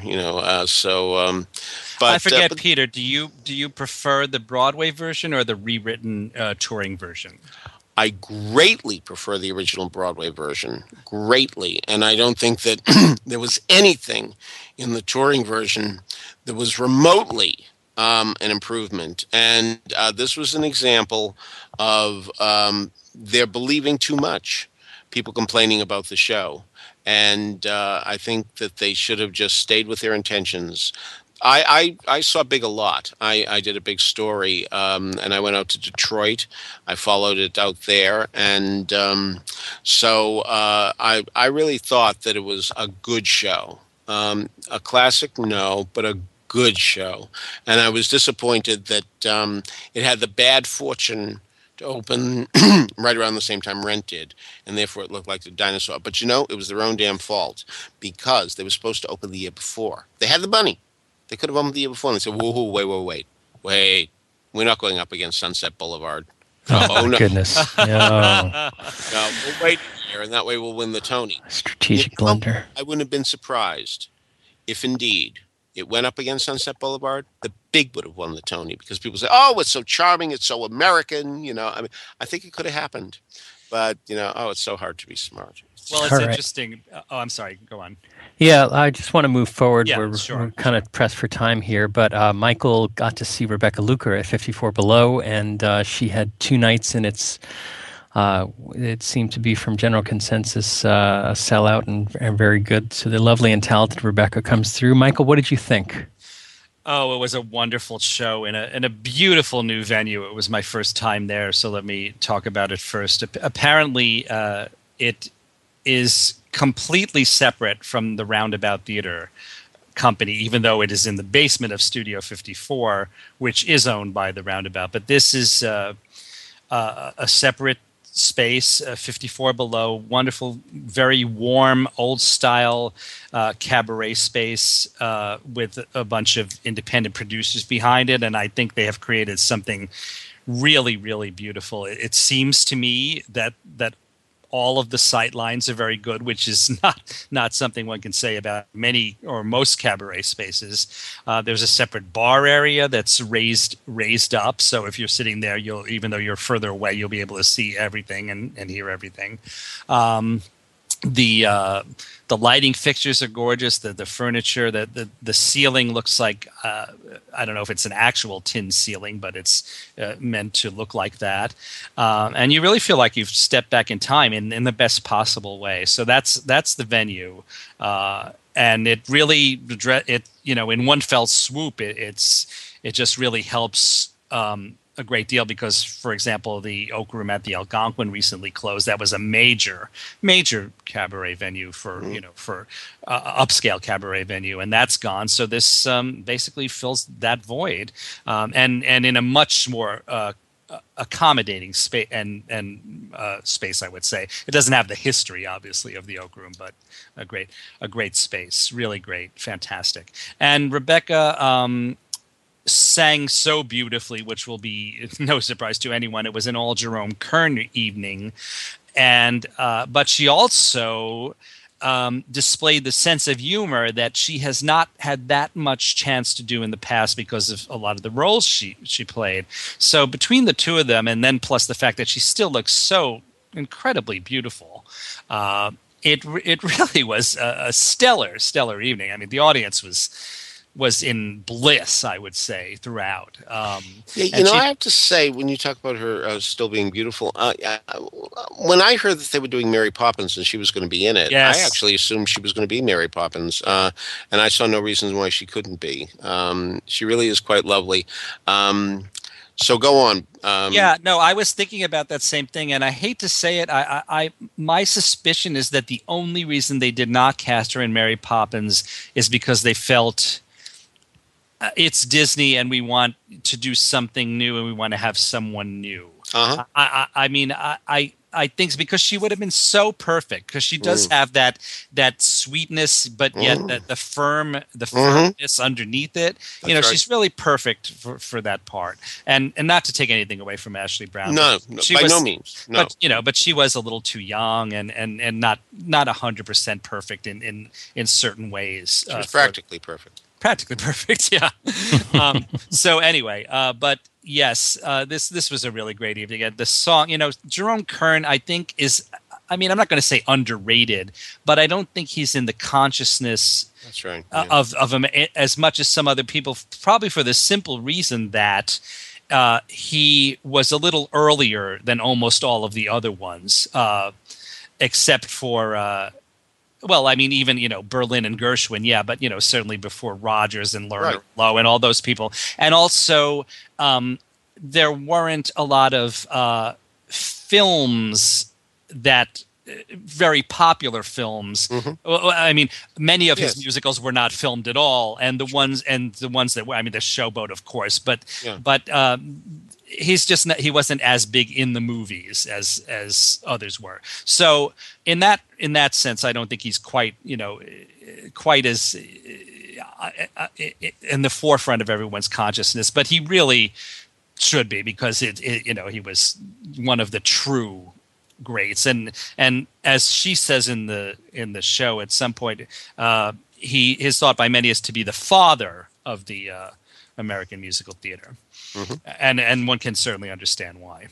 [SPEAKER 5] But
[SPEAKER 4] I forget, Peter. Do you prefer the Broadway version or the rewritten touring version?
[SPEAKER 5] I greatly prefer the original Broadway version, greatly. And I don't think that there was anything in the touring version that was remotely an improvement. And this was an example of they're believing too much, people complaining about the show. And I think that they should have just stayed with their intentions. I saw Big a lot. I did a big story, and I went out to Detroit. I followed it out there, and so I really thought that it was a good show. A classic, no, but a good show. And I was disappointed that it had the bad fortune to open right around the same time Rent did, and therefore it looked like the dinosaur. But it was their own damn fault, because they were supposed to open the year before. They had the money. They could have opened the year before, and they said, whoa, wait. We're not going up against Sunset Boulevard.
[SPEAKER 2] Oh,
[SPEAKER 5] no.
[SPEAKER 2] Goodness. No.
[SPEAKER 5] No, we'll wait a year, and that way we'll win the Tony.
[SPEAKER 2] Strategic blunder.
[SPEAKER 5] I wouldn't have been surprised if indeed it went up against Sunset Boulevard. The Big would have won the Tony, because people say, "Oh, it's so charming, it's so American." I think it could have happened, but it's so hard to be smart.
[SPEAKER 4] Well, it's interesting. Oh, I'm sorry. Go on.
[SPEAKER 2] Yeah, I just want to move forward.
[SPEAKER 4] Yeah,
[SPEAKER 2] we're kind of pressed for time here, but Michael got to see Rebecca Luker at 54 Below, and she had 2 nights, and it seemed to be, from general consensus, a sellout and very good. So the lovely and talented Rebecca comes through. Michael, what did you think?
[SPEAKER 4] Oh, it was a wonderful show in a beautiful new venue. It was my first time there, so let me talk about it first. Apparently, it is completely separate from the Roundabout Theater company, even though it is in the basement of Studio 54, which is owned by the Roundabout. But this is a separate space, 54 Below, wonderful, very warm, old-style cabaret space with a bunch of independent producers behind it, and I think they have created something really, really beautiful. It seems to me that all of the sight lines are very good, which is not something one can say about many or most cabaret spaces. There's a separate bar area that's raised up, so if you're sitting there, even though you're further away, you'll be able to see everything and hear everything. The lighting fixtures are gorgeous. The furniture, the ceiling looks like I don't know if it's an actual tin ceiling, but it's meant to look like that. And you really feel like you've stepped back in time in the best possible way. So that's the venue, and it really in one fell swoop it just really helps. A great deal, because, for example, the Oak Room at the Algonquin recently closed. That was a major cabaret venue for upscale cabaret venue, and that's gone. So this basically fills that void, and in a much more accommodating space and space, I would say. It doesn't have the history, obviously, of the Oak Room, but a great space, really great, fantastic. And Rebecca sang so beautifully, which will be no surprise to anyone. It was an all Jerome Kern evening, and but she also displayed the sense of humor that she has not had that much chance to do in the past because of a lot of the roles she played. So between the two of them, and then plus the fact that she still looks so incredibly beautiful, it really was a stellar evening. I mean, the audience was in bliss, I would say, throughout.
[SPEAKER 5] I have to say, when you talk about her still being beautiful, when I heard that they were doing Mary Poppins and she was going to be in it, yes. I actually assumed she was going to be Mary Poppins, and I saw no reason why she couldn't be. She really is quite lovely. So go on.
[SPEAKER 4] I was thinking about that same thing, and I hate to say it. My suspicion is that the only reason they did not cast her in Mary Poppins is because they felt it's Disney and we want to do something new and we want to have someone new. Uh-huh. I think it's because she would have been so perfect, because she does have that sweetness, but yet the firmness underneath it. That's right. She's really perfect for that part. And not to take anything away from Ashley Brown.
[SPEAKER 5] No, by no means. No.
[SPEAKER 4] But she was a little too young and not 100% perfect in certain ways.
[SPEAKER 5] She was practically perfect.
[SPEAKER 4] Practically perfect, yeah. So anyway, but yes, this was a really great evening. And the song, Jerome Kern, I think I'm not going to say underrated, but I don't think he's in the consciousness
[SPEAKER 5] That's right.
[SPEAKER 4] Of him as much as some other people, probably for the simple reason that he was a little earlier than almost all of the other ones, except for even Berlin and Gershwin, but certainly before Rodgers and Lerner Lowe and all those people. And also there weren't a lot of films that very popular films. Mm-hmm. Many of his musicals were not filmed at all, and the ones that were, the Showboat, of course, but he wasn't as big in the movies as others were. So in that sense, I don't think he's quite as in the forefront of everyone's consciousness, but he really should be, because he was one of the true greats. And as she says in the show at some point, his thought by many is to be the father of the American musical theater. Mm-hmm. And one can certainly understand why.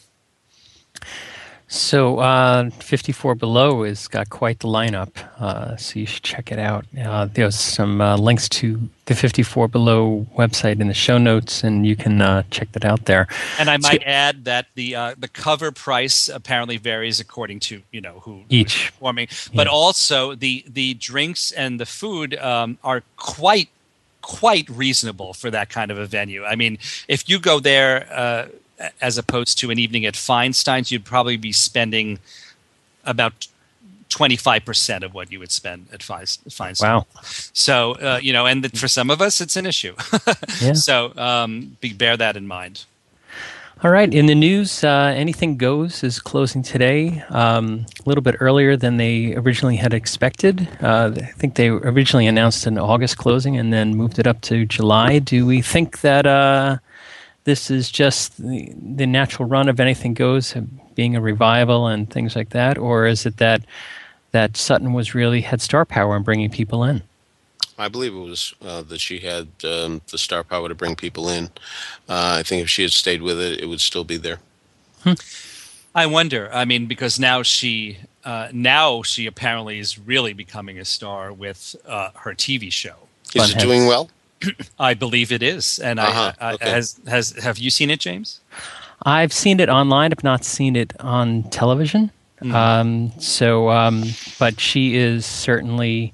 [SPEAKER 2] So 54 Below has got quite the lineup, so you should check it out. There's some links to the 54 Below website in the show notes, and you can check that out there.
[SPEAKER 4] And I might add that the cover price apparently varies according to who
[SPEAKER 2] each
[SPEAKER 4] is performing, but also the drinks and the food are quite reasonable for that kind of a venue. I mean, if you go there as opposed to an evening at Feinstein's, you'd probably be spending about 25% of what you would spend at Feinstein's.
[SPEAKER 2] Wow.
[SPEAKER 4] So, and for some of us, it's an issue.
[SPEAKER 2] Yeah.
[SPEAKER 4] So bear that in mind.
[SPEAKER 2] All right. In the news, Anything Goes is closing today, a little bit earlier than they originally had expected. I think they originally announced an August closing and then moved it up to July. Do we think that this is just the natural run of Anything Goes being a revival and things like that? Or is it that Sutton had star power in bringing people in?
[SPEAKER 5] I believe it was that she had the star power to bring people in. I think if she had stayed with it, it would still be there.
[SPEAKER 4] I wonder. I mean, because now she apparently is really becoming a star with her TV show.
[SPEAKER 5] Is it doing well?
[SPEAKER 4] I believe it is. And
[SPEAKER 5] okay.
[SPEAKER 4] Have you seen it, James?
[SPEAKER 2] I've seen it online. I've not seen it on television.
[SPEAKER 5] Mm-hmm.
[SPEAKER 2] But she is certainly.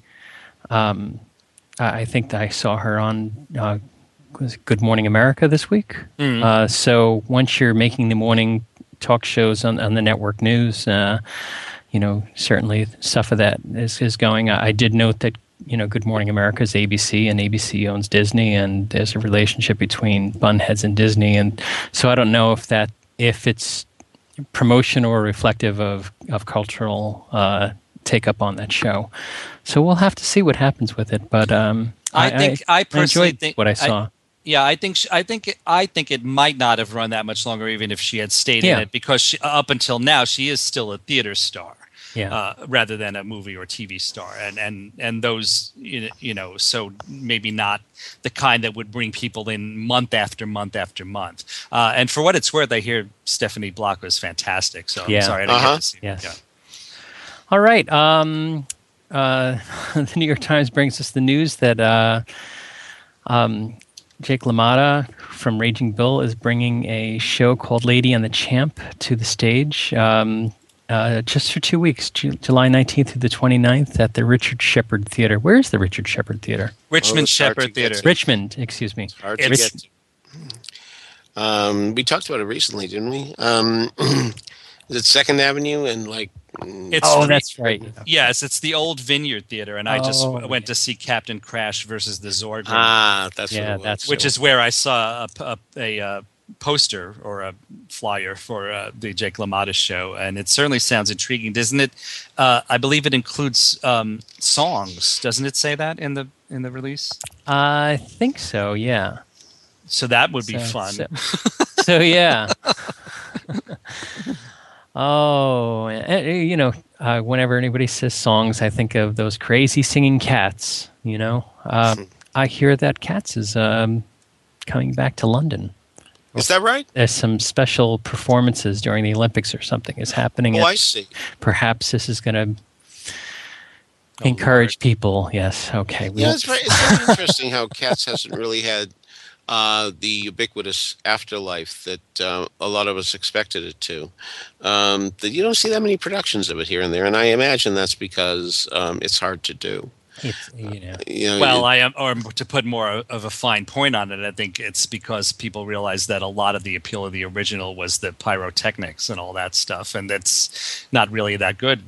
[SPEAKER 2] I think that I saw her on Good Morning America this week.
[SPEAKER 4] Mm-hmm.
[SPEAKER 2] So once you're making the morning talk shows on the network news, certainly stuff of that is going. I did note that Good Morning America is ABC, and ABC owns Disney, and there's a relationship between Bunheads and Disney, and so I don't know if it's promotion or reflective of cultural take up on that show. So we'll have to see what happens with it. But
[SPEAKER 4] I personally think
[SPEAKER 2] what I saw.
[SPEAKER 4] I think it might not have run that much longer, even if she had stayed in it, because up until now she is still a theater star.
[SPEAKER 2] Yeah.
[SPEAKER 4] Rather than a movie or TV star, and those so maybe not the kind that would bring people in month after month after month. And for what it's worth, I hear Stephanie Block was fantastic. So I'm sorry I didn't get to see
[SPEAKER 2] yes.
[SPEAKER 4] it. Yeah.
[SPEAKER 2] All right. The New York Times brings us the news that Jake LaMotta from Raging Bull is bringing a show called Lady and the Champ to the stage. Just for 2 weeks, July 19th through the 29th at the Richard Shepard Theater. Where is the Richard Shepard Theater?
[SPEAKER 4] Richmond Shepard Theater.
[SPEAKER 2] Richmond, excuse me.
[SPEAKER 5] It's hard to get to. We talked about it recently, didn't we? Is it 2nd Avenue and
[SPEAKER 2] that's right.
[SPEAKER 4] Yes, it's the old Vineyard Theater, and I just went to see Captain Crash versus the Zorg.
[SPEAKER 5] That's what it was.
[SPEAKER 4] Which is where I saw a poster or a flyer for the Jake LaMotta show, and it certainly sounds intriguing, doesn't it? I believe it includes songs. Doesn't it say that in the release?
[SPEAKER 2] I think so. Yeah.
[SPEAKER 4] So that would be fun.
[SPEAKER 2] So yeah. Whenever anybody says songs, I think of those crazy singing Cats. I hear that Cats is coming back to London.
[SPEAKER 5] Is that right?
[SPEAKER 2] There's some special performances during the Olympics or something is happening.
[SPEAKER 5] I see.
[SPEAKER 2] Perhaps this is going to encourage people. Yes. Okay.
[SPEAKER 5] Yeah, it's very interesting how Cats hasn't really had the ubiquitous afterlife that a lot of us expected it to. That you don't see that many productions of it here and there, and I imagine that's because it's hard to do.
[SPEAKER 4] Or to put more of a fine point on it, I think it's because people realize that a lot of the appeal of the original was the pyrotechnics and all that stuff, and that's not really that good.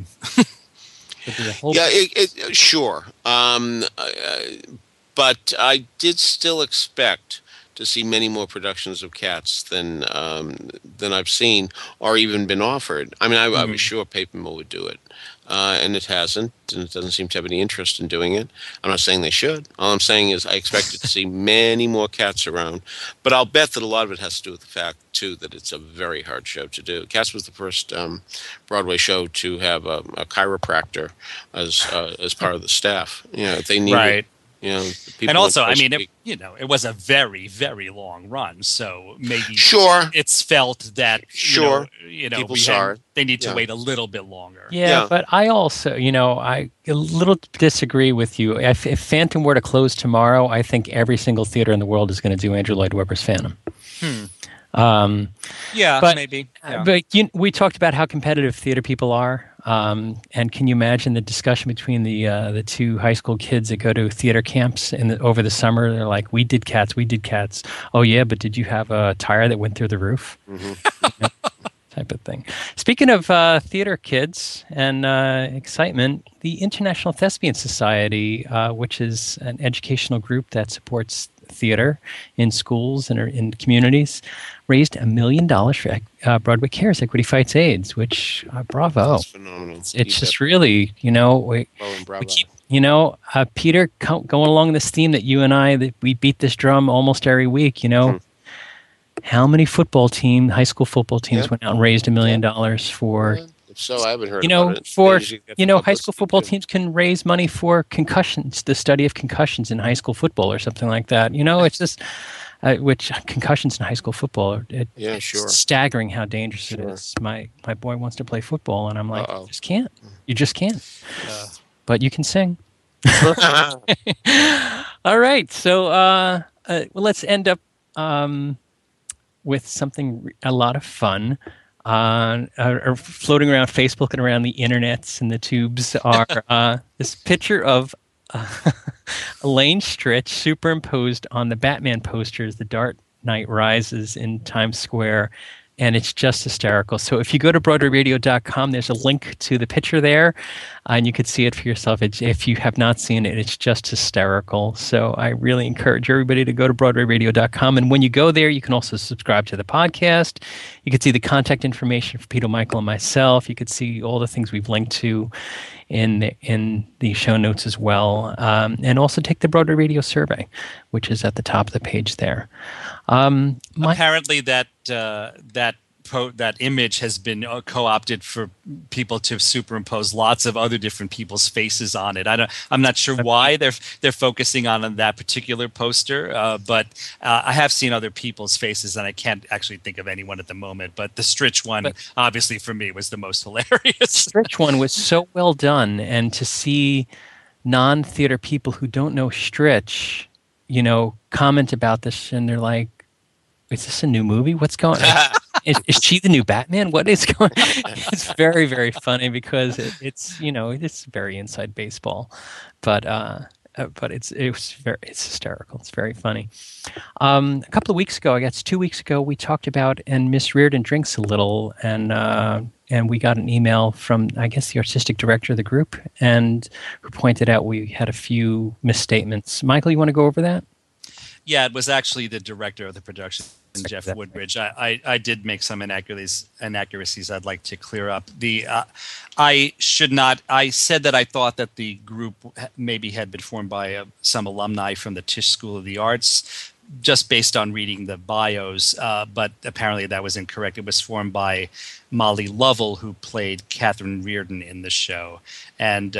[SPEAKER 5] Sure. But I did still expect to see many more productions of Cats than I've seen or even been offered. I mean, I was sure Paper Mill would do it, and it hasn't, and it doesn't seem to have any interest in doing it. I'm not saying they should. All I'm saying is I expected to see many more Cats around, but I'll bet that a lot of it has to do with the fact too that it's a very hard show to do. Cats was the first Broadway show to have a chiropractor as part of the staff. They needed.
[SPEAKER 4] Right.
[SPEAKER 5] People
[SPEAKER 4] And also, I mean, it was a very, very long run, so maybe it's felt that
[SPEAKER 5] people saw it.
[SPEAKER 4] They need to wait a little bit longer.
[SPEAKER 2] Yeah, but I also, I a little disagree with you. If Phantom were to close tomorrow, I think every single theater in the world is going to do Andrew Lloyd Webber's Phantom.
[SPEAKER 4] Maybe. Yeah.
[SPEAKER 2] But we talked about how competitive theater people are, and can you imagine the discussion between the two high school kids that go to theater camps over the summer? They're like, "We did Cats. Oh yeah, but did you have a tire that went through the roof?" Type of thing. Speaking of theater kids and excitement, the International Thespian Society, which is an educational group that supports theater in schools and in communities, raised $1 million for Broadway Cares Equity Fights AIDS, which bravo.
[SPEAKER 5] That's phenomenal.
[SPEAKER 2] It's just really, we keep, Peter, going along this theme that you and I, that we beat this drum almost every week, how many high school football teams went out and raised $1 million for...
[SPEAKER 5] So I haven't heard about
[SPEAKER 2] it. High school football teams can raise money for concussions, the study of concussions in high school football or something like that. It's just, which concussions in high school football, it's staggering how dangerous it is. My boy wants to play football, and I'm like, you just can't. You just can't. But you can sing. All right. So let's end up with something, a lot of fun. Are floating around Facebook and around the internets and the tubes are this picture of Elaine Stritch superimposed on the Batman posters, The Dark Knight Rises in Times Square, and it's just hysterical. So if you go to BroadwayRadio.com, there's a link to the picture there, and you could see it for yourself. If you have not seen it, it's just hysterical. So I really encourage everybody to go to BroadwayRadio.com, and when you go there, you can also subscribe to the podcast. You can see the contact information for Peter, Michael, and myself. You could see all the things we've linked to in the show notes as well, and also take the Broadway Radio survey, which is at the top of the page there.
[SPEAKER 4] Apparently, that image has been co-opted for people to superimpose lots of other different people's faces on it. I'm not sure why they're focusing on that particular poster, but I have seen other people's faces, and I can't actually think of anyone at the moment. But the Stritch one, obviously for me, was the most hilarious.
[SPEAKER 2] The Stritch one was so well done, and to see non-theater people who don't know Stritch, comment about this, and they're like, "Is this a new movie? What's going on? Is she the new Batman? What is going on?" It's very, very funny because it's very inside baseball, but it's hysterical. It's very funny. A couple of weeks ago, I guess 2 weeks ago, we talked about and Miss Reardon Drinks a little, and we got an email from, I guess, the artistic director of the group, and who pointed out we had a few misstatements. Michael, you want to go over that?
[SPEAKER 4] Yeah, it was actually the director of the production, Jeff Woodbridge. I did make some inaccuracies I'd like to clear up. I said that I thought that the group maybe had been formed by some alumni from the Tisch School of the Arts, just based on reading the bios, but apparently that was incorrect. It was formed by Molly Lovell, who played Catherine Reardon in the show. And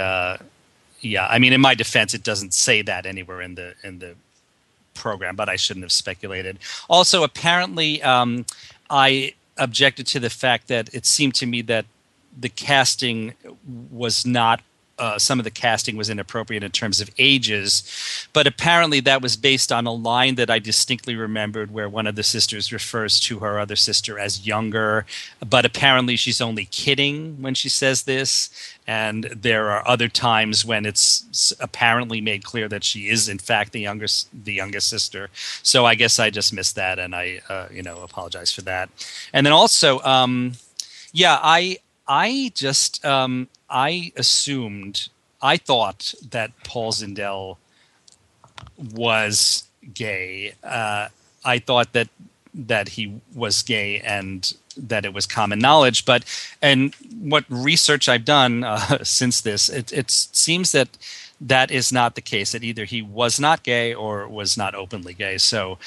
[SPEAKER 4] in my defense, it doesn't say that anywhere in the program, but I shouldn't have speculated. Also, apparently, I objected to the fact that it seemed to me that the casting was not some of the casting was inappropriate in terms of ages, but apparently that was based on a line that I distinctly remembered where one of the sisters refers to her other sister as younger, but apparently she's only kidding when she says this, and there are other times when it's apparently made clear that she is in fact the youngest sister. So I guess I just missed that, and I apologize for that. And then also I thought that Paul Zindel was gay. I thought that he was gay and that it was common knowledge. And what research I've done since this, it seems that is not the case. That either he was not gay or was not openly gay. So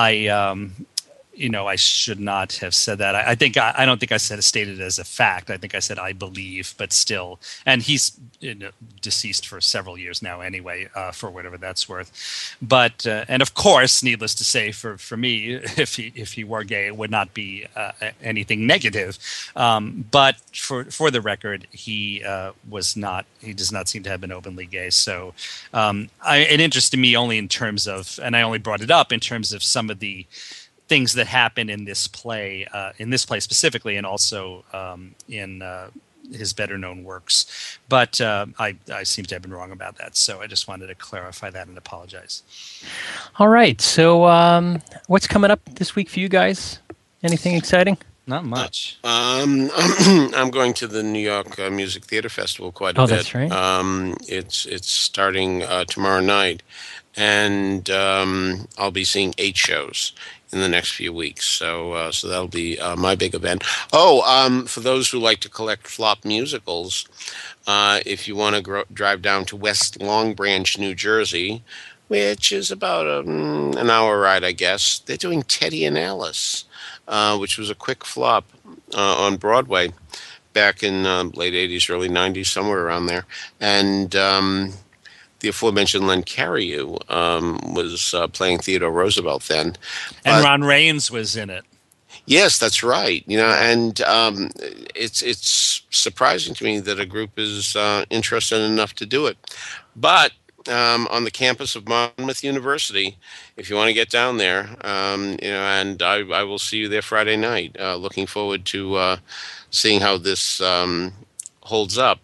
[SPEAKER 4] I should not have said that. I don't think I stated it as a fact. I think I said I believe, but still. And he's deceased for several years now anyway, for whatever that's worth. But and of course, needless to say, for me, if he were gay, it would not be anything negative. But for the record, he was not. He does not seem to have been openly gay. So it interested me only in terms of, and I only brought it up in terms of some of the things that happen in this play specifically, and also in his better known works. But I seem to have been wrong about that. So I just wanted to clarify that and apologize.
[SPEAKER 2] All right. So what's coming up this week for you guys? Anything exciting?
[SPEAKER 4] Not much.
[SPEAKER 5] I'm going to the New York Music Theater Festival quite a bit.
[SPEAKER 2] Oh, that's right.
[SPEAKER 5] It's starting tomorrow night, and I'll be seeing 8 shows in the next few weeks. So that'll be my big event. For those who like to collect flop musicals, if you want to drive down to West Long Branch, New Jersey, which is about an hour ride, I guess, they're doing Teddy and Alice, which was a quick flop on Broadway back in late 80s, early 90s, somewhere around there. And the aforementioned Len Cariou was playing Theodore Roosevelt then.
[SPEAKER 4] And Ron Raines was in it.
[SPEAKER 5] Yes, that's right. And it's surprising to me that a group is interested enough to do it. But on the campus of Monmouth University, if you want to get down there, and I will see you there Friday night. Looking forward to seeing how this holds up.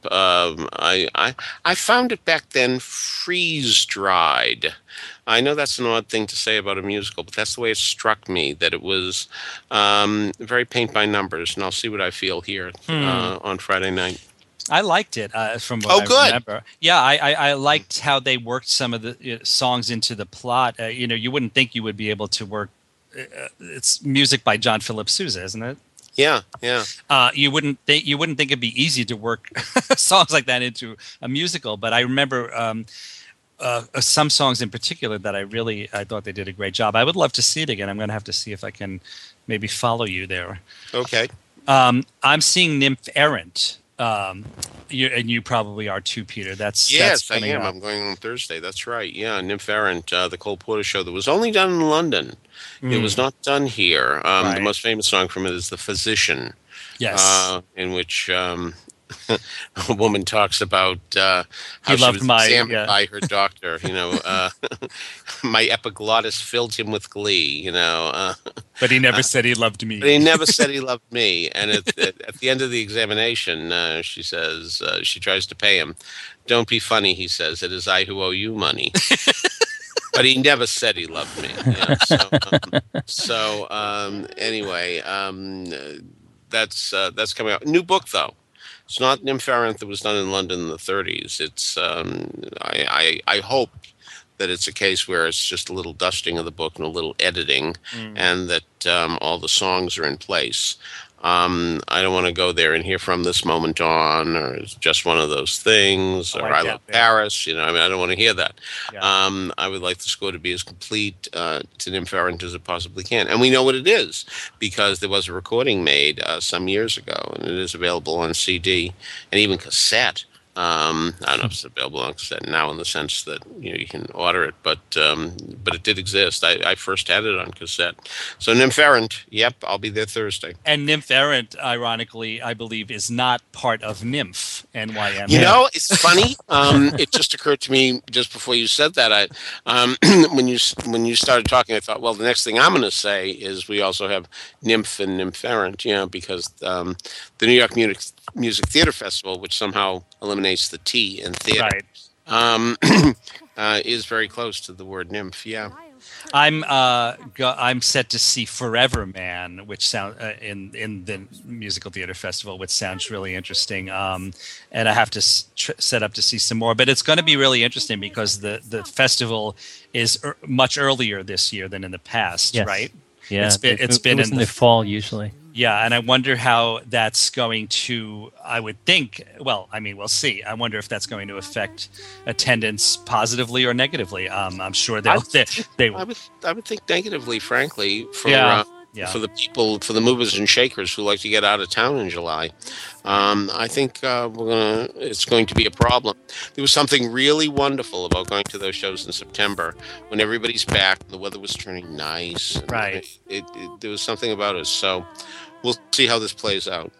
[SPEAKER 5] I found it back then freeze dried. I know that's an odd thing to say about a musical, but that's the way it struck me, that it was very paint by numbers, and I'll see what I feel here on Friday night.
[SPEAKER 4] I liked it from what I remember. Yeah, I liked how they worked some of the songs into the plot. You wouldn't think you would be able to work. It's music by John Philip Sousa, isn't it?
[SPEAKER 5] Yeah.
[SPEAKER 4] You wouldn't think it'd be easy to work songs like that into a musical, but I remember some songs in particular that I thought they did a great job. I would love to see it again. I'm going to have to see if I can maybe follow you there.
[SPEAKER 5] Okay.
[SPEAKER 4] I'm seeing Nymph Errant. And you probably are too, Peter. That's
[SPEAKER 5] I am. I'm going on Thursday. That's right. Yeah, Nymph Errant, the Cole Porter show that was only done in London. It was not done here.
[SPEAKER 4] Right.
[SPEAKER 5] The most famous song from it is "The Physician."
[SPEAKER 4] Yes,
[SPEAKER 5] in which a woman talks about how she was examined by her doctor. My epiglottis filled him with glee.
[SPEAKER 4] But he never said he loved me.
[SPEAKER 5] But he never said he loved me. And at the end of the examination, she says, she tries to pay him. "Don't be funny," he says. "It is I who owe you money." But he never said he loved me. Anyway, that's coming out. New book, though. It's not Nymph Errant that was done in London in the 30s. It's I hope that it's a case where it's just a little dusting of the book and a little editing, and that all the songs are in place. I don't want to go there and hear "From This Moment On" or "It's Just One of Those Things" or "I Love Paris." I don't want to hear that. Yeah. I would like the score to be as complete to Nymph Errant as it possibly can. And we know what it is because there was a recording made some years ago, and it is available on CD and even cassette. I don't know if it's available on cassette now in the sense that you can order it, but it did exist. I first had it on cassette. So Nymph Errant, yep, I'll be there Thursday.
[SPEAKER 4] And Nymph Errant, ironically, I believe, is not part of Nymph, NYM.
[SPEAKER 5] It's funny. It just occurred to me just before you said that. When you started talking, I thought, well, the next thing I'm going to say is we also have Nymph and Nymph Errant, because the New York Music Theater Festival, which somehow eliminates the T in theater,
[SPEAKER 4] right.
[SPEAKER 5] Is very close to the word nymph. Yeah.
[SPEAKER 4] I'm set to see Forever Man, which sound in the musical theater festival, which sounds really interesting. And I have to set up to see some more, but it's going to be really interesting because the festival is much earlier this year than in the past,
[SPEAKER 2] Yes.
[SPEAKER 4] right?
[SPEAKER 2] Yeah,
[SPEAKER 4] It's been
[SPEAKER 2] in the fall usually.
[SPEAKER 4] Yeah, and I wonder how that's going to. I would think. Well, I mean, we'll see. I wonder if that's going to affect attendance positively or negatively. I'm sure they
[SPEAKER 5] I would think negatively, frankly, for
[SPEAKER 4] Yeah.
[SPEAKER 5] for the people, for the movers and shakers who like to get out of town in July. I think it's going to be a problem. There was something really wonderful about going to those shows in September when everybody's back and the weather was turning nice. And
[SPEAKER 4] Right.
[SPEAKER 5] There was something about it. So we'll see how this plays out.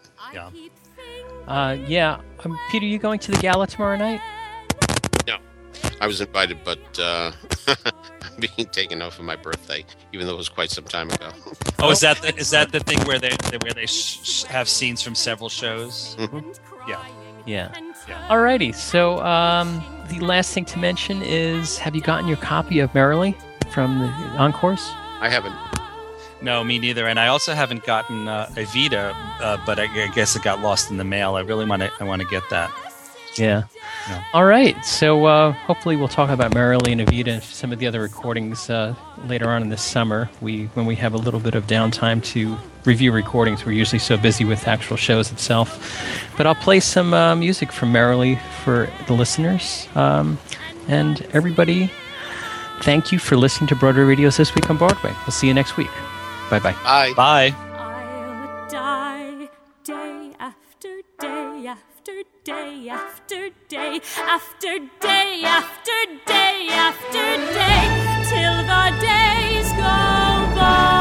[SPEAKER 4] Yeah.
[SPEAKER 2] Peter, you going to the gala tomorrow night?
[SPEAKER 5] No, I was invited, but I'm being taken off for my birthday, even though it was quite some time ago.
[SPEAKER 4] Oh, is that the thing where they have scenes from several shows?
[SPEAKER 5] Mhm.
[SPEAKER 2] Yeah. Alrighty. So the last thing to mention is, have you gotten your copy of Merrily from the Encores?
[SPEAKER 5] I haven't.
[SPEAKER 4] No, me neither. And I also haven't gotten Evita, but I guess it got lost in the mail. I want to get that.
[SPEAKER 2] Yeah.
[SPEAKER 4] Yeah.
[SPEAKER 2] All right. So hopefully we'll talk about Merrily and Evita and some of the other recordings later on in this summer. When we have a little bit of downtime to review recordings. We're usually so busy with actual shows itself. But I'll play some music from Merrily for the listeners. And everybody, thank you for listening to Broadway Radio's This Week on Broadway. We'll see you next week. Bye-bye.
[SPEAKER 5] Bye.
[SPEAKER 4] Bye.
[SPEAKER 1] I'll die day after day after day after day after day after day after day till the days go by.